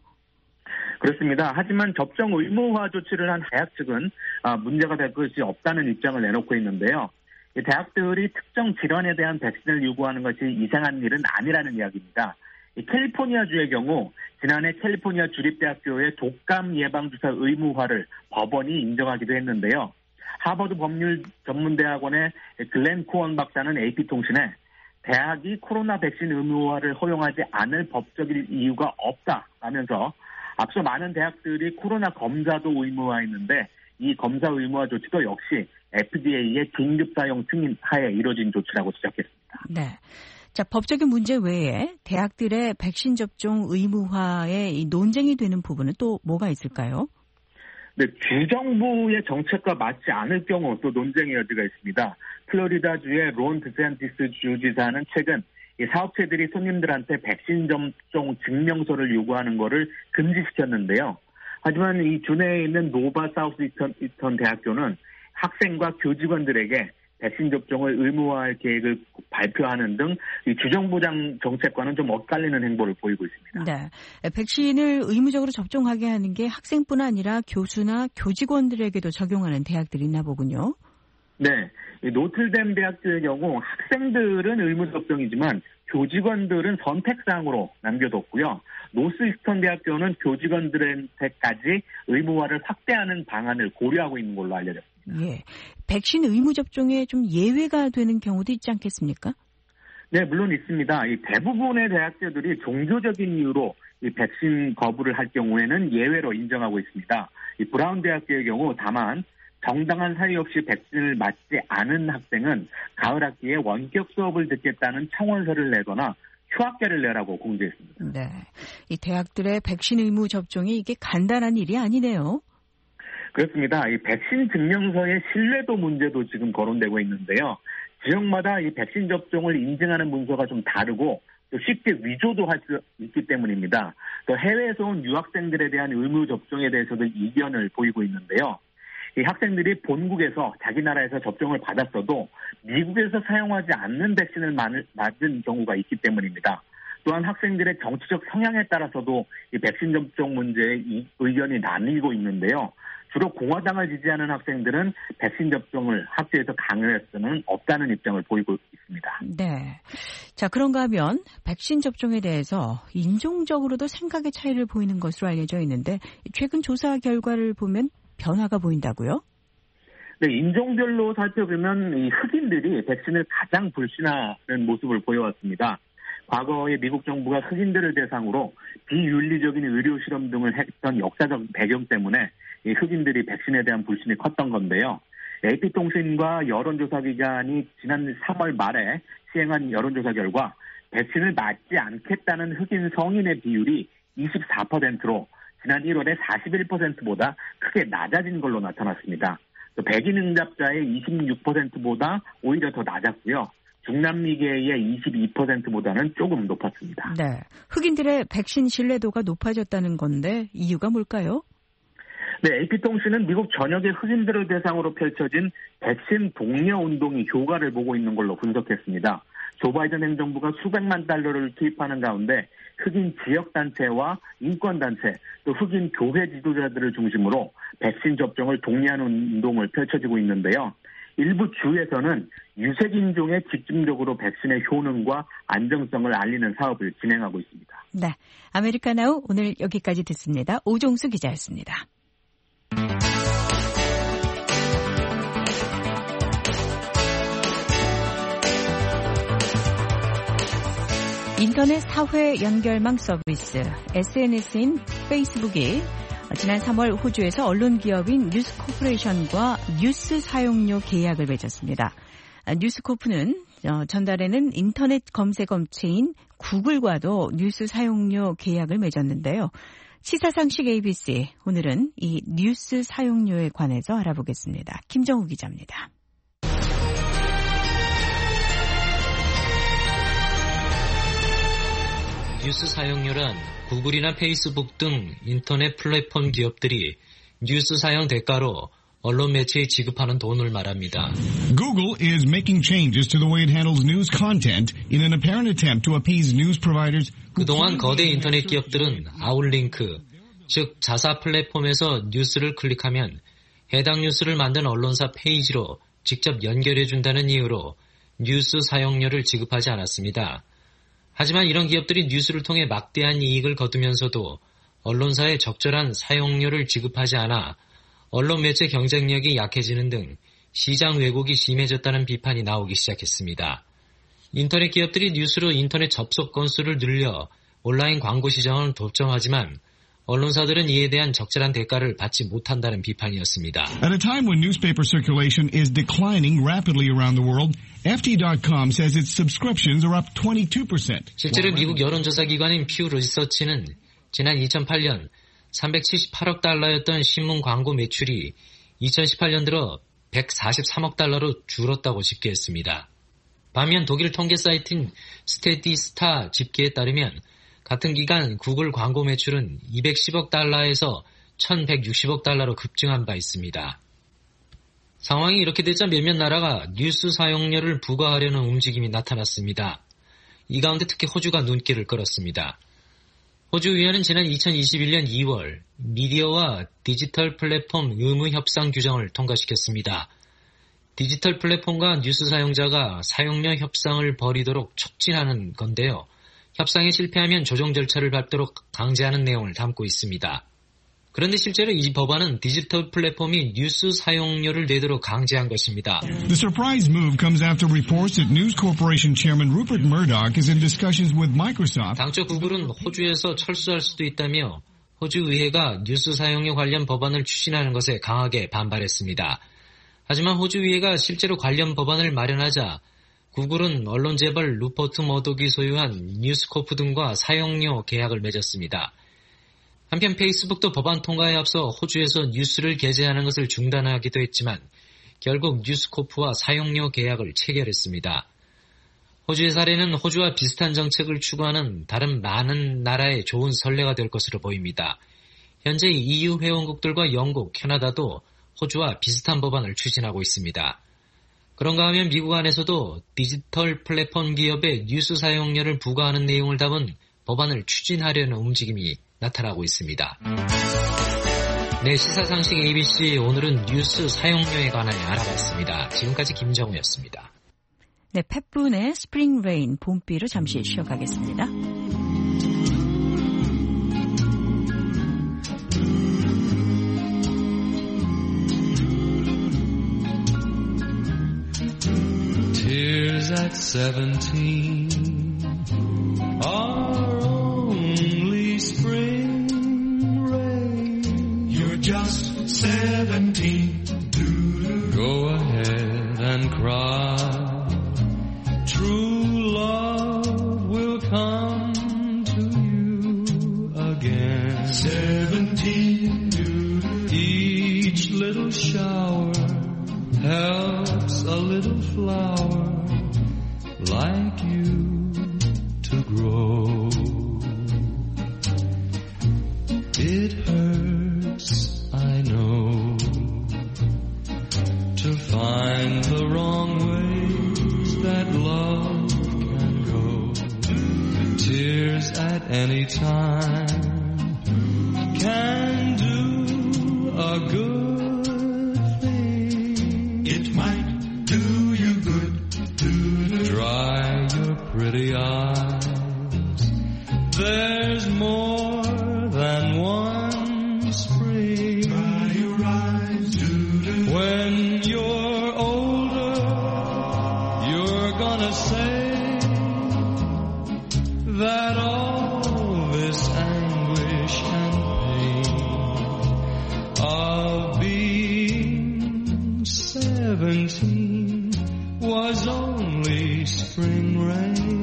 그렇습니다. 하지만 접종 의무화 조치를 한 대학 측은 문제가 될 것이 없다는 입장을 내놓고 있는데요. 대학들이 특정 질환에 대한 백신을 요구하는 것이 이상한 일은 아니라는 이야기입니다. 캘리포니아주의 경우 지난해 캘리포니아 주립대학교의 독감 예방주사 의무화를 법원이 인정하기도 했는데요. 하버드 법률 전문대학원의 글렌 코언 박사는 에이피통신에 대학이 코로나 백신 의무화를 허용하지 않을 법적인 이유가 없다라면서 앞서 많은 대학들이 코로나 검사도 의무화했는데 이 검사 의무화 조치도 역시 에프디에이의 긴급 사용 승인 하에 이뤄진 조치라고 지적했습니다. 네. 자, 법적인 문제 외에 대학들의 백신 접종 의무화에 이 논쟁이 되는 부분은 또 뭐가 있을까요? 네, 주정부의 정책과 맞지 않을 경우 또 논쟁의 여지가 있습니다. 플로리다주의 론 드샌티스 주지사는 최근 이 사업체들이 손님들한테 백신 접종 증명서를 요구하는 것을 금지시켰는데요. 하지만 이 주내에 있는 노바 사우스 이스턴, 이스턴 대학교는 학생과 교직원들에게 백신 접종을 의무화할 계획을 발표하는 등 이 주정부장 정책과는 좀 엇갈리는 행보를 보이고 있습니다. 네, 백신을 의무적으로 접종하게 하는 게 학생뿐 아니라 교수나 교직원들에게도 적용하는 대학들이 있나 보군요. 네, 이 노틀댐 대학교의 경우 학생들은 의무 접종이지만 교직원들은 선택사항으로 남겨뒀고요. 노스이스턴 대학교는 교직원들한테까지 의무화를 확대하는 방안을 고려하고 있는 걸로 알려졌습니다. 예, 백신 의무 접종에 좀 예외가 되는 경우도 있지 않겠습니까? 네, 물론 있습니다. 이 대부분의 대학교들이 종교적인 이유로 이 백신 거부를 할 경우에는 예외로 인정하고 있습니다. 이 브라운 대학교의 경우 다만 정당한 사유 없이 백신을 맞지 않은 학생은 가을 학기에 원격 수업을 듣겠다는 청원서를 내거나 휴학계를 내라고 공지했습니다. 네, 이 대학들의 백신 의무 접종이 이게 간단한 일이 아니네요. 그렇습니다. 이 백신 증명서의 신뢰도 문제도 지금 거론되고 있는데요. 지역마다 이 백신 접종을 인증하는 문서가 좀 다르고 또 쉽게 위조도 할 수 있기 때문입니다. 또 해외에서 온 유학생들에 대한 의무 접종에 대해서도 이견을 보이고 있는데요. 이 학생들이 본국에서 자기 나라에서 접종을 받았어도 미국에서 사용하지 않는 백신을 맞은 경우가 있기 때문입니다. 또한 학생들의 정치적 성향에 따라서도 이 백신 접종 문제에 의견이 나뉘고 있는데요. 주로 공화당을 지지하는 학생들은 백신 접종을 학교에서 강요할 수는 없다는 입장을 보이고 있습니다. 네. 자, 그런가 하면 백신 접종에 대해서 인종적으로도 생각의 차이를 보이는 것으로 알려져 있는데 최근 조사 결과를 보면 변화가 보인다고요? 네, 인종별로 살펴보면 이 흑인들이 백신을 가장 불신하는 모습을 보여왔습니다. 과거에 미국 정부가 흑인들을 대상으로 비윤리적인 의료 실험 등을 했던 역사적 배경 때문에 이 흑인들이 백신에 대한 불신이 컸던 건데요. 에이피통신과 여론조사기관이 지난 삼월 말에 시행한 여론조사 결과 백신을 맞지 않겠다는 흑인 성인의 비율이 이십사 퍼센트로 지난 일월에 사십일 퍼센트보다 크게 낮아진 걸로 나타났습니다. 또 백인 응답자의 이십육 퍼센트보다 오히려 더 낮았고요. 중남미계의 이십이 퍼센트보다는 조금 높았습니다. 네, 흑인들의 백신 신뢰도가 높아졌다는 건데 이유가 뭘까요? 네, 에이피통신은 미국 전역의 흑인들을 대상으로 펼쳐진 백신 독려 운동이 효과를 보고 있는 걸로 분석했습니다. 조 바이든 행정부가 수백만 달러를 투입하는 가운데 흑인 지역단체와 인권단체, 또 흑인 교회 지도자들을 중심으로 백신 접종을 독려하는 운동을 펼쳐지고 있는데요. 일부 주에서는 유색인종에 집중적으로 백신의 효능과 안정성을 알리는 사업을 진행하고 있습니다. 네, 아메리카나우 오늘 여기까지 듣습니다. 오종수 기자였습니다. 인터넷 사회 연결망 서비스 에스엔에스인 페이스북이 지난 삼월 호주에서 언론 기업인 뉴스코퍼레이션과 뉴스 사용료 계약을 맺었습니다. 뉴스코프는 전달에는 인터넷 검색 업체인 구글과도 뉴스 사용료 계약을 맺었는데요. 시사상식 에이비씨, 오늘은 이 뉴스 사용료에 관해서 알아보겠습니다. 김정우 기자입니다. 뉴스 사용료란 구글이나 페이스북 등 인터넷 플랫폼 기업들이 뉴스 사용 대가로 언론 매체에 지급하는 돈을 말합니다. Google is making changes to the way it handles news content in an apparent attempt to appease news providers. 그동안 거대 인터넷 기업들은 아웃링크, 즉 자사 플랫폼에서 뉴스를 클릭하면 해당 뉴스를 만든 언론사 페이지로 직접 연결해준다는 이유로 뉴스 사용료를 지급하지 않았습니다. 하지만 이런 기업들이 뉴스를 통해 막대한 이익을 거두면서도 언론사에 적절한 사용료를 지급하지 않아 언론 매체 경쟁력이 약해지는 등 시장 왜곡이 심해졌다는 비판이 나오기 시작했습니다. 인터넷 기업들이 뉴스로 인터넷 접속 건수를 늘려 온라인 광고 시장을 독점하지만 언론사들은 이에 대한 적절한 대가를 받지 못한다는 비판이었습니다. At a time when newspaper circulation is declining rapidly around the world, F T dot com says its subscriptions are up twenty-two percent. 실제로 미국 여론조사 기관인 퓨 리서치는 지난 이천팔 년 삼백칠십팔억 달러였던 신문 광고 매출이 이천십팔 년 들어 백사십삼억 달러로 줄었다고 집계했습니다. 반면 독일 통계 사이트인 스테디스타 집계에 따르면 같은 기간 구글 광고 매출은 이백십억 달러에서 천백육십억 달러로 급증한 바 있습니다. 상황이 이렇게 되자 몇몇 나라가 뉴스 사용료를 부과하려는 움직임이 나타났습니다. 이 가운데 특히 호주가 눈길을 끌었습니다. 호주 의회는 지난 이천이십일 년 이월 미디어와 디지털 플랫폼 의무 협상 규정을 통과시켰습니다. 디지털 플랫폼과 뉴스 사용자가 사용료 협상을 벌이도록 촉진하는 건데요. 협상에 실패하면 조정 절차를 밟도록 강제하는 내용을 담고 있습니다. 그런데 실제로 이 법안은 디지털 플랫폼이 뉴스 사용료를 내도록 강제한 것입니다. The surprise move comes after reports that News Corporation Chairman Rupert Murdoch is in discussions with Microsoft. 당초 구글은 호주에서 철수할 수도 있다며 호주 의회가 뉴스 사용료 관련 법안을 추진하는 것에 강하게 반발했습니다. 하지만 호주 의회가 실제로 관련 법안을 마련하자 구글은 언론 재벌 루퍼트 머독이 소유한 뉴스코프 등과 사용료 계약을 맺었습니다. 한편 페이스북도 법안 통과에 앞서 호주에서 뉴스를 게재하는 것을 중단하기도 했지만 결국 뉴스코프와 사용료 계약을 체결했습니다. 호주의 사례는 호주와 비슷한 정책을 추구하는 다른 많은 나라의 좋은 선례가 될 것으로 보입니다. 현재 이유 회원국들과 영국, 캐나다도 호주와 비슷한 법안을 추진하고 있습니다. 그런가 하면 미국 안에서도 디지털 플랫폼 기업에 뉴스 사용료를 부과하는 내용을 담은 법안을 추진하려는 움직임이 나타나고 있습니다. 네, 시사상식 에이비씨 오늘은 뉴스 사용료에 관하여 알아봤습니다. 지금까지 김정우였습니다. 네, 팻분의 스프링 레인, 봄비로 잠시 쉬어가겠습니다. Tears at seventeen are only spring rain. You're just seventeen. Go ahead and cry. True love will come to you again. Seventeen. Each little shower helps a little flower like you to grow. It hurts, I know, to find the wrong ways that love can go. Tears at any time can do a good. Dry your pretty eyes. There's more than one spring. Dry your eyes. When you're older, you're gonna say that all this anguish and pain of being seventeen was only spring rain.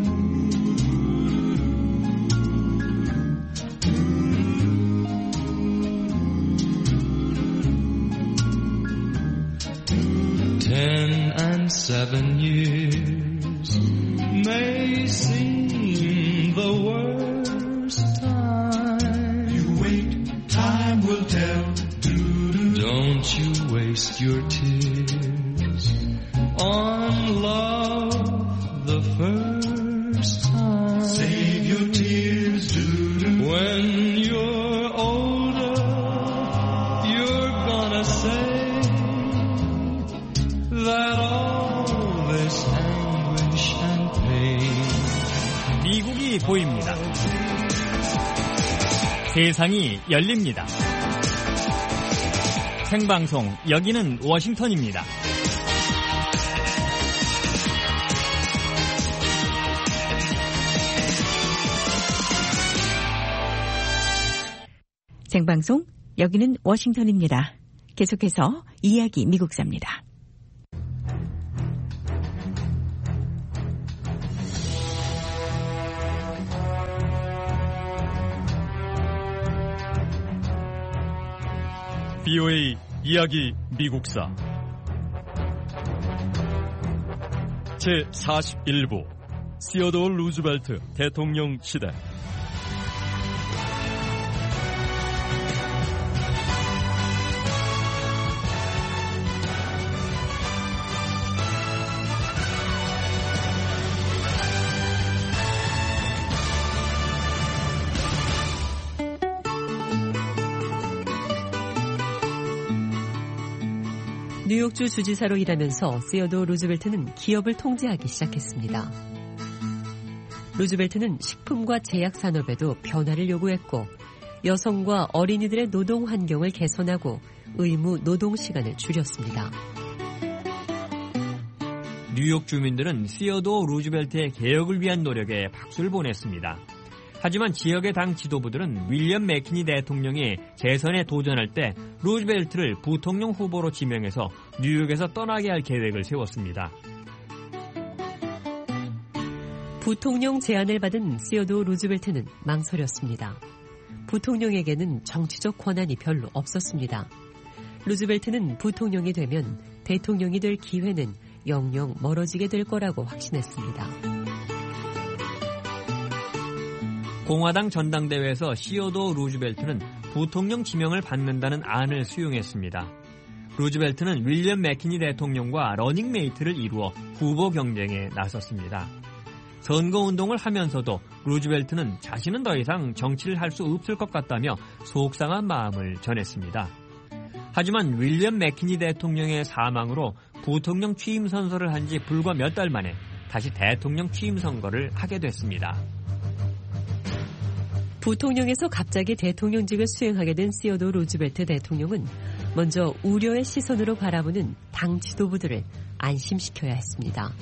Ten and seven years may seem the worst time. You wait, time will tell. Don't you waste your tears on love the first time. Save your tears, doo-doo. When you're older, you're gonna say that all this anguish and pain. 미국이 보입니다. 세상이 열립니다. 생방송, 여기는 워싱턴입니다. 생방송, 여기는 워싱턴입니다. 계속해서 이야기 미국사입니다. 비오에이 이야기 미국사 제사십일 부 시어도어 루즈벨트 대통령 시대. 뉴욕주 주지사로 일하면서 시어도어 루즈벨트는 기업을 통제하기 시작했습니다. 루즈벨트는 식품과 제약 산업에도 변화를 요구했고 여성과 어린이들의 노동 환경을 개선하고 의무 노동 시간을 줄였습니다. 뉴욕 주민들은 시어도어 루즈벨트의 개혁을 위한 노력에 박수를 보냈습니다. 하지만 지역의 당 지도부들은 윌리엄 맥키니 대통령이 재선에 도전할 때 루즈벨트를 부통령 후보로 지명해서 뉴욕에서 떠나게 할 계획을 세웠습니다. 부통령 제안을 받은 시어도어 루즈벨트는 망설였습니다. 부통령에게는 정치적 권한이 별로 없었습니다. 루즈벨트는 부통령이 되면 대통령이 될 기회는 영영 멀어지게 될 거라고 확신했습니다. 공화당 전당대회에서 시어도어 루즈벨트는 부통령 지명을 받는다는 안을 수용했습니다. 루즈벨트는 윌리엄 맥키니 대통령과 러닝메이트를 이루어 후보 경쟁에 나섰습니다. 선거운동을 하면서도 루즈벨트는 자신은 더 이상 정치를 할 수 없을 것 같다며 속상한 마음을 전했습니다. 하지만 윌리엄 맥키니 대통령의 사망으로 부통령 취임 선서를 한 지 불과 몇 달 만에 다시 대통령 취임 선거를 하게 됐습니다. 부통령에서 갑자기 대통령직을 수행하게 된 시어도어 루즈벨트 대통령은 먼저 우려의 시선으로 바라보는 당 지도부들을 안심시켜야 했습니다.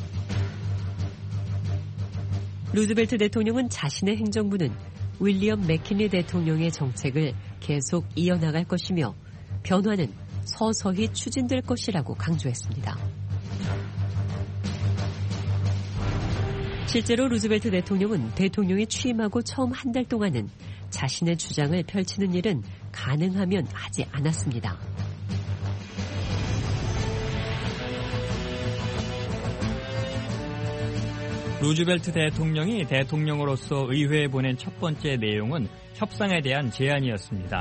루즈벨트 대통령은 자신의 행정부는 윌리엄 맥키니 대통령의 정책을 계속 이어나갈 것이며 변화는 서서히 추진될 것이라고 강조했습니다. 실제로 루즈벨트 대통령은 대통령이 취임하고 처음 한 달 동안은 자신의 주장을 펼치는 일은 가능하면 하지 않았습니다. 루즈벨트 대통령이 대통령으로서 의회에 보낸 첫 번째 내용은 협상에 대한 제안이었습니다.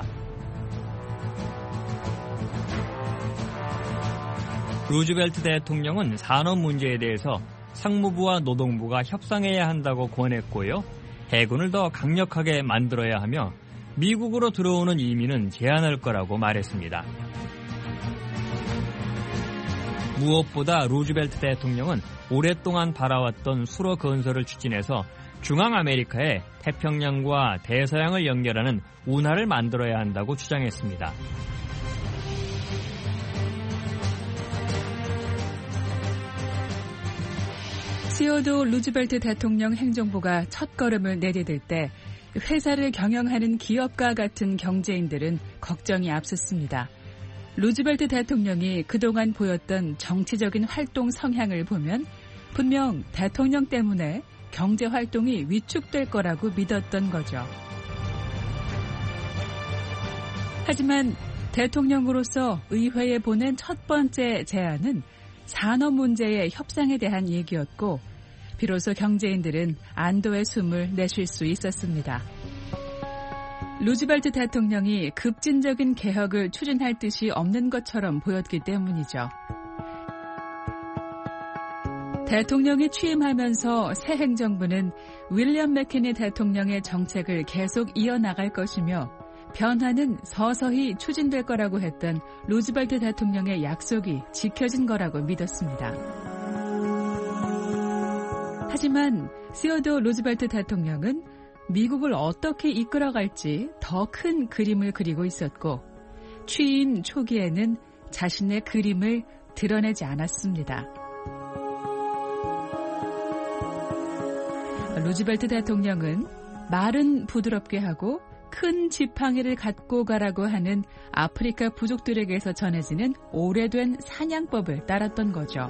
루즈벨트 대통령은 산업 문제에 대해서 상무부와 노동부가 협상해야 한다고 권했고요. 해군을 더 강력하게 만들어야 하며 미국으로 들어오는 이민은 제한할 거라고 말했습니다. 무엇보다 루즈벨트 대통령은 오랫동안 바라왔던 수로 건설을 추진해서 중앙아메리카에 태평양과 대서양을 연결하는 운하를 만들어야 한다고 주장했습니다. 시어도어 루즈벨트 대통령 행정부가 첫걸음을 내디딜 때 회사를 경영하는 기업가 같은 경제인들은 걱정이 앞섰습니다. 루즈벨트 대통령이 그동안 보였던 정치적인 활동 성향을 보면 분명 대통령 때문에 경제활동이 위축될 거라고 믿었던 거죠. 하지만 대통령으로서 의회에 보낸 첫 번째 제안은 산업 문제의 협상에 대한 얘기였고 비로소 경제인들은 안도의 숨을 내쉴 수 있었습니다. 루즈벨트 대통령이 급진적인 개혁을 추진할 뜻이 없는 것처럼 보였기 때문이죠. 대통령이 취임하면서 새 행정부는 윌리엄 맥키니 대통령의 정책을 계속 이어나갈 것이며 변화는 서서히 추진될 거라고 했던 루즈벨트 대통령의 약속이 지켜진 거라고 믿었습니다. 하지만 시어도어 루즈벨트 대통령은 미국을 어떻게 이끌어갈지 더 큰 그림을 그리고 있었고 취임 초기에는 자신의 그림을 드러내지 않았습니다. 루즈벨트 대통령은 말은 부드럽게 하고 큰 지팡이를 갖고 가라고 하는 아프리카 부족들에게서 전해지는 오래된 사냥법을 따랐던 거죠.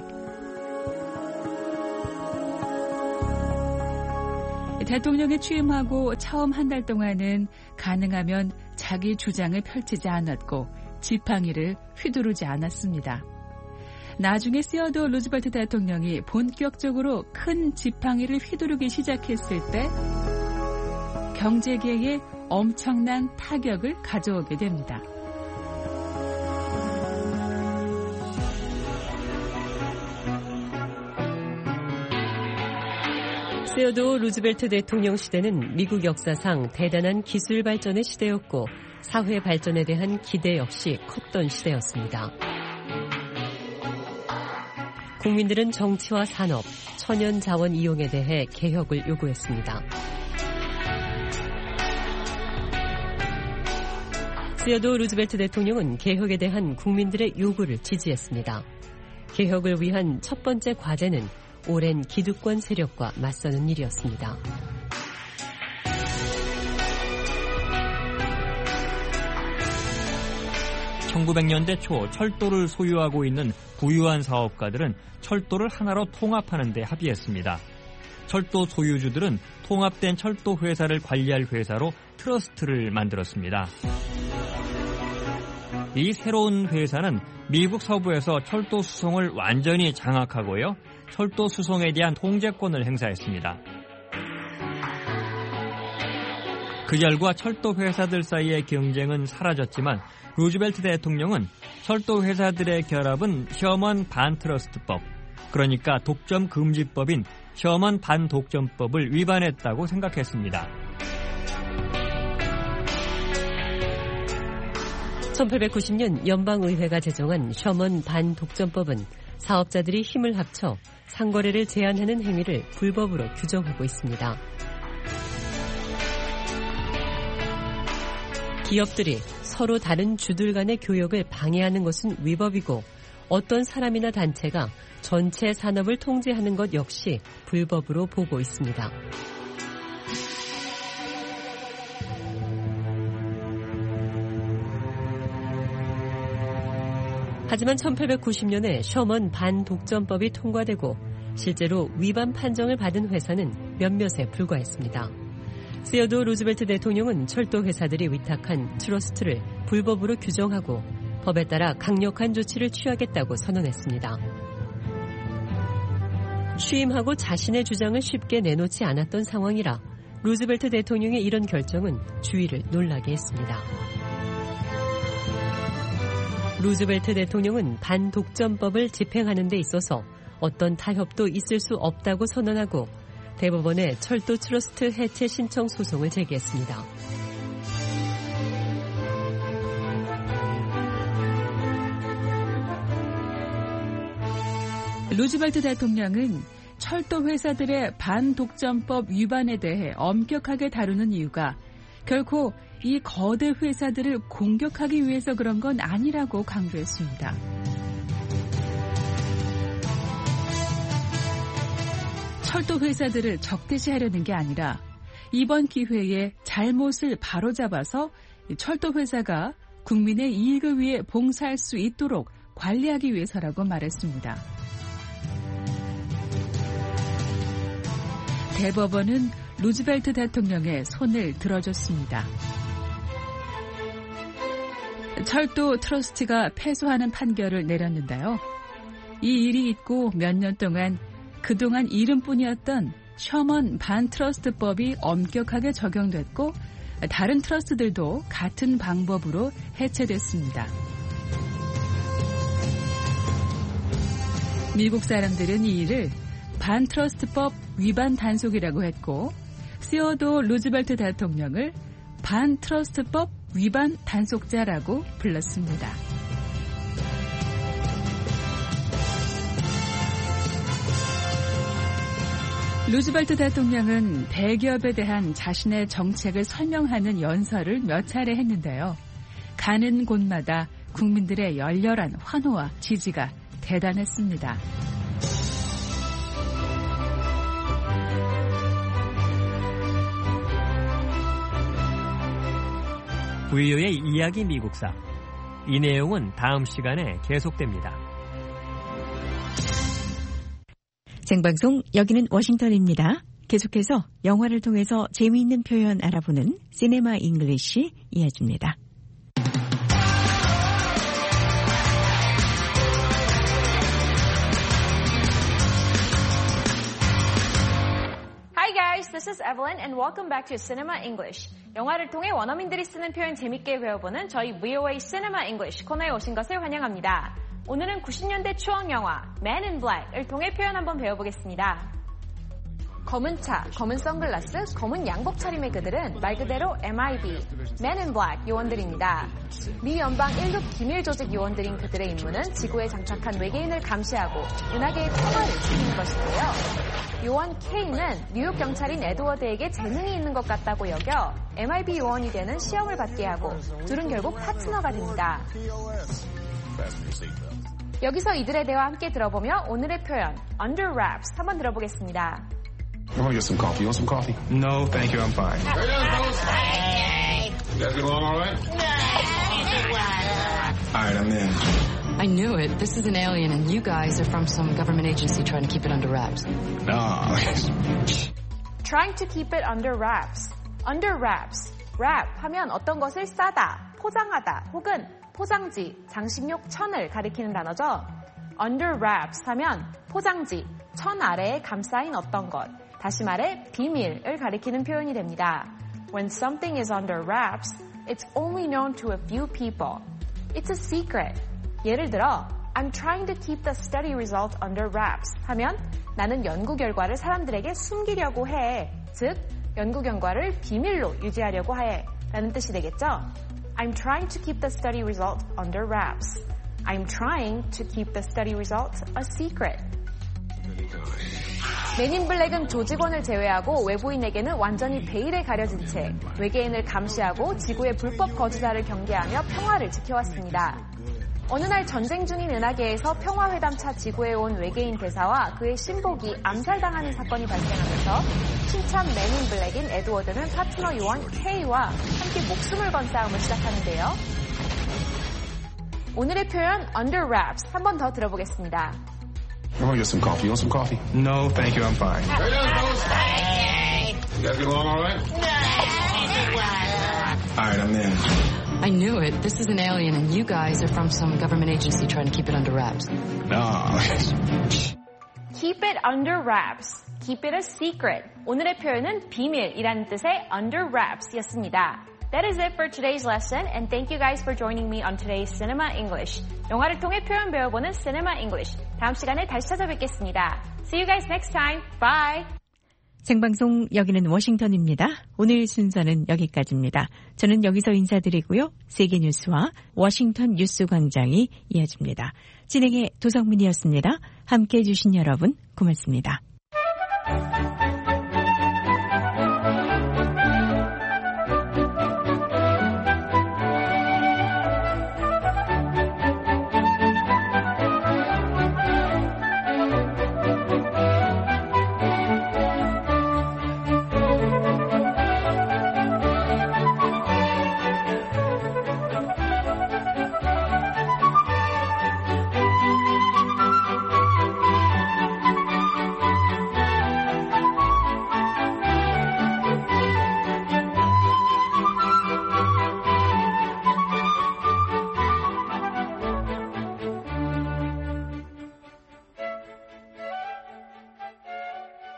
대통령에 취임하고 처음 한 달 동안은 가능하면 자기 주장을 펼치지 않았고 지팡이를 휘두르지 않았습니다. 나중에 시어도어 루즈벨트 대통령이 본격적으로 큰 지팡이를 휘두르기 시작했을 때 경제계에 엄청난 타격을 가져오게 됩니다. 시어도어 루즈벨트 대통령 시대는 미국 역사상 대단한 기술 발전의 시대였고 사회 발전에 대한 기대 역시 컸던 시대였습니다. 국민들은 정치와 산업, 천연 자원 이용에 대해 개혁을 요구했습니다. 시어도어 루즈벨트 대통령은 개혁에 대한 국민들의 요구를 지지했습니다. 개혁을 위한 첫 번째 과제는 오랜 기득권 세력과 맞서는 일이었습니다. 천구백 년대 초 철도를 소유하고 있는 부유한 사업가들은 철도를 하나로 통합하는 데 합의했습니다. 철도 소유주들은 통합된 철도 회사를 관리할 회사로 트러스트를 만들었습니다. 이 새로운 회사는 미국 서부에서 철도 수송을 완전히 장악하고요. 철도 수송에 대한 통제권을 행사했습니다. 그 결과 철도 회사들 사이의 경쟁은 사라졌지만 루즈벨트 대통령은 철도 회사들의 결합은 셔먼 반트러스트법, 그러니까 독점 금지법인 셔먼 반독점법을 위반했다고 생각했습니다. 천팔백구십 년 연방의회가 제정한 셔먼 반독점법은 사업자들이 힘을 합쳐 상거래를 제한하는 행위를 불법으로 규정하고 있습니다. 기업들이 서로 다른 주들 간의 교역을 방해하는 것은 위법이고 어떤 사람이나 단체가 전체 산업을 통제하는 것 역시 불법으로 보고 있습니다. 하지만 천팔백구십 년에 셔먼 반독점법이 통과되고 실제로 위반 판정을 받은 회사는 몇몇에 불과했습니다. 시어도어 루즈벨트 대통령은 철도 회사들이 위탁한 트러스트를 불법으로 규정하고 법에 따라 강력한 조치를 취하겠다고 선언했습니다. 취임하고 자신의 주장을 쉽게 내놓지 않았던 상황이라 루즈벨트 대통령의 이런 결정은 주위를 놀라게 했습니다. 루즈벨트 대통령은 반독점법을 집행하는 데 있어서 어떤 타협도 있을 수 없다고 선언하고 대법원에 철도 트러스트 해체 신청 소송을 제기했습니다. 루즈벨트 대통령은 철도 회사들의 반독점법 위반에 대해 엄격하게 다루는 이유가 결코 이 거대 회사들을 공격하기 위해서 그런 건 아니라고 강조했습니다. 철도 회사들을 적대시하려는 게 아니라 이번 기회에 잘못을 바로잡아서 철도 회사가 국민의 이익을 위해 봉사할 수 있도록 관리하기 위해서라고 말했습니다. 대법원은 루즈벨트 대통령의 손을 들어줬습니다. 철도 트러스트가 패소하는 판결을 내렸는데요. 이 일이 있고 몇 년 동안 그동안 이름뿐이었던 셔먼 반트러스트법이 엄격하게 적용됐고 다른 트러스트들도 같은 방법으로 해체됐습니다. 미국 사람들은 이 일을 반트러스트법 위반 단속이라고 했고 시어도어 루즈벨트 대통령을 반트러스트법 위반 단속자라고 불렀습니다. 루즈벨트 대통령은 대기업에 대한 자신의 정책을 설명하는 연설을 몇 차례 했는데요. 가는 곳마다 국민들의 열렬한 환호와 지지가 대단했습니다. 브이오에이 이야기 미국사. 이 내용은 다음 시간에 계속됩니다. 생방송 여기는 워싱턴입니다. 계속해서 영화를 통해서 재미있는 표현 알아보는 시네마 잉글리시 이어집니다. Hi guys, this is Evelyn and welcome back to Cinema English. 영화를 통해 원어민들이 쓰는 표현 재밌게 배워보는 저희 브이오에이 Cinema English 코너에 오신 것을 환영합니다. 오늘은 구십 년대 추억 영화 Man in Black을 통해 표현 한번 배워보겠습니다. 검은 차, 검은 선글라스, 검은 양복 차림의 그들은 말 그대로 엠아이비, Men in Black 요원들입니다. 미 연방 일 급 기밀 조직 요원들인 그들의 임무는 지구에 장착한 외계인을 감시하고 은하계의 평화를 지키는 것인데요. 요원 K는 뉴욕 경찰인 에드워드에게 재능이 있는 것 같다고 여겨 엠아이비 요원이 되는 시험을 받게 하고 둘은 결국 파트너가 됩니다. 여기서 이들의 대화 함께 들어보며 오늘의 표현 Under Wraps 한번 들어보겠습니다. I want to get some coffee. You want some coffee? No, thank you. I'm fine. You guys get along all right? All right, I'm in. I knew it. This is an alien, and you guys are from some government agency trying to keep it under wraps. No. Trying to keep it under wraps. Under wraps. wrap 하면 어떤 것을 싸다, 포장하다, 혹은 포장지, 장식용 천을 가리키는 단어죠. Under wraps 하면 포장지, 천 아래에 감싸인 어떤 것. 다시 말해 비밀을 가리키는 표현이 됩니다. When something is under wraps, it's only known to a few people. It's a secret. 예를 들어, I'm trying to keep the study result under wraps 하면 나는 연구 결과를 사람들에게 숨기려고 해. 즉, 연구 결과를 비밀로 유지하려고 해. 라는 뜻이 되겠죠? I'm trying to keep the study result under wraps. I'm trying to keep the study result a secret. 맨인 블랙은 조직원을 제외하고 외부인에게는 완전히 베일에 가려진 채 외계인을 감시하고 지구의 불법 거주자를 경계하며 평화를 지켜왔습니다. 어느 날 전쟁 중인 은하계에서 평화회담차 지구에 온 외계인 대사와 그의 신복이 암살당하는 사건이 발생하면서 신참 맨인 블랙인 에드워드는 파트너 요원 K와 함께 목숨을 건 싸움을 시작하는데요. 오늘의 표현 under wraps 한 번 더 들어보겠습니다. I want to get some coffee. You want some coffee? No, thank you. I'm fine. You guys get along all right? All right, I'm in. I knew it. This is an alien, and you guys are from some government agency trying to keep it under wraps. No. Keep it under wraps. Keep it a secret. 오늘의 표현은 비밀이라는 뜻의 under wraps였습니다. That is it for today's lesson, and thank you guys for joining me on today's Cinema English. 영화를 통해 표현 배워보는 Cinema English. 다음 시간에 다시 찾아뵙겠습니다. See you guys next time. Bye. 생방송 여기는 워싱턴입니다. 오늘 순서는 여기까지입니다. 저는 여기서 인사드리고요. 세계뉴스와 워싱턴 뉴스광장이 이어집니다. 진행의 도성민이었습니다. 함께해 주신 여러분 고맙습니다.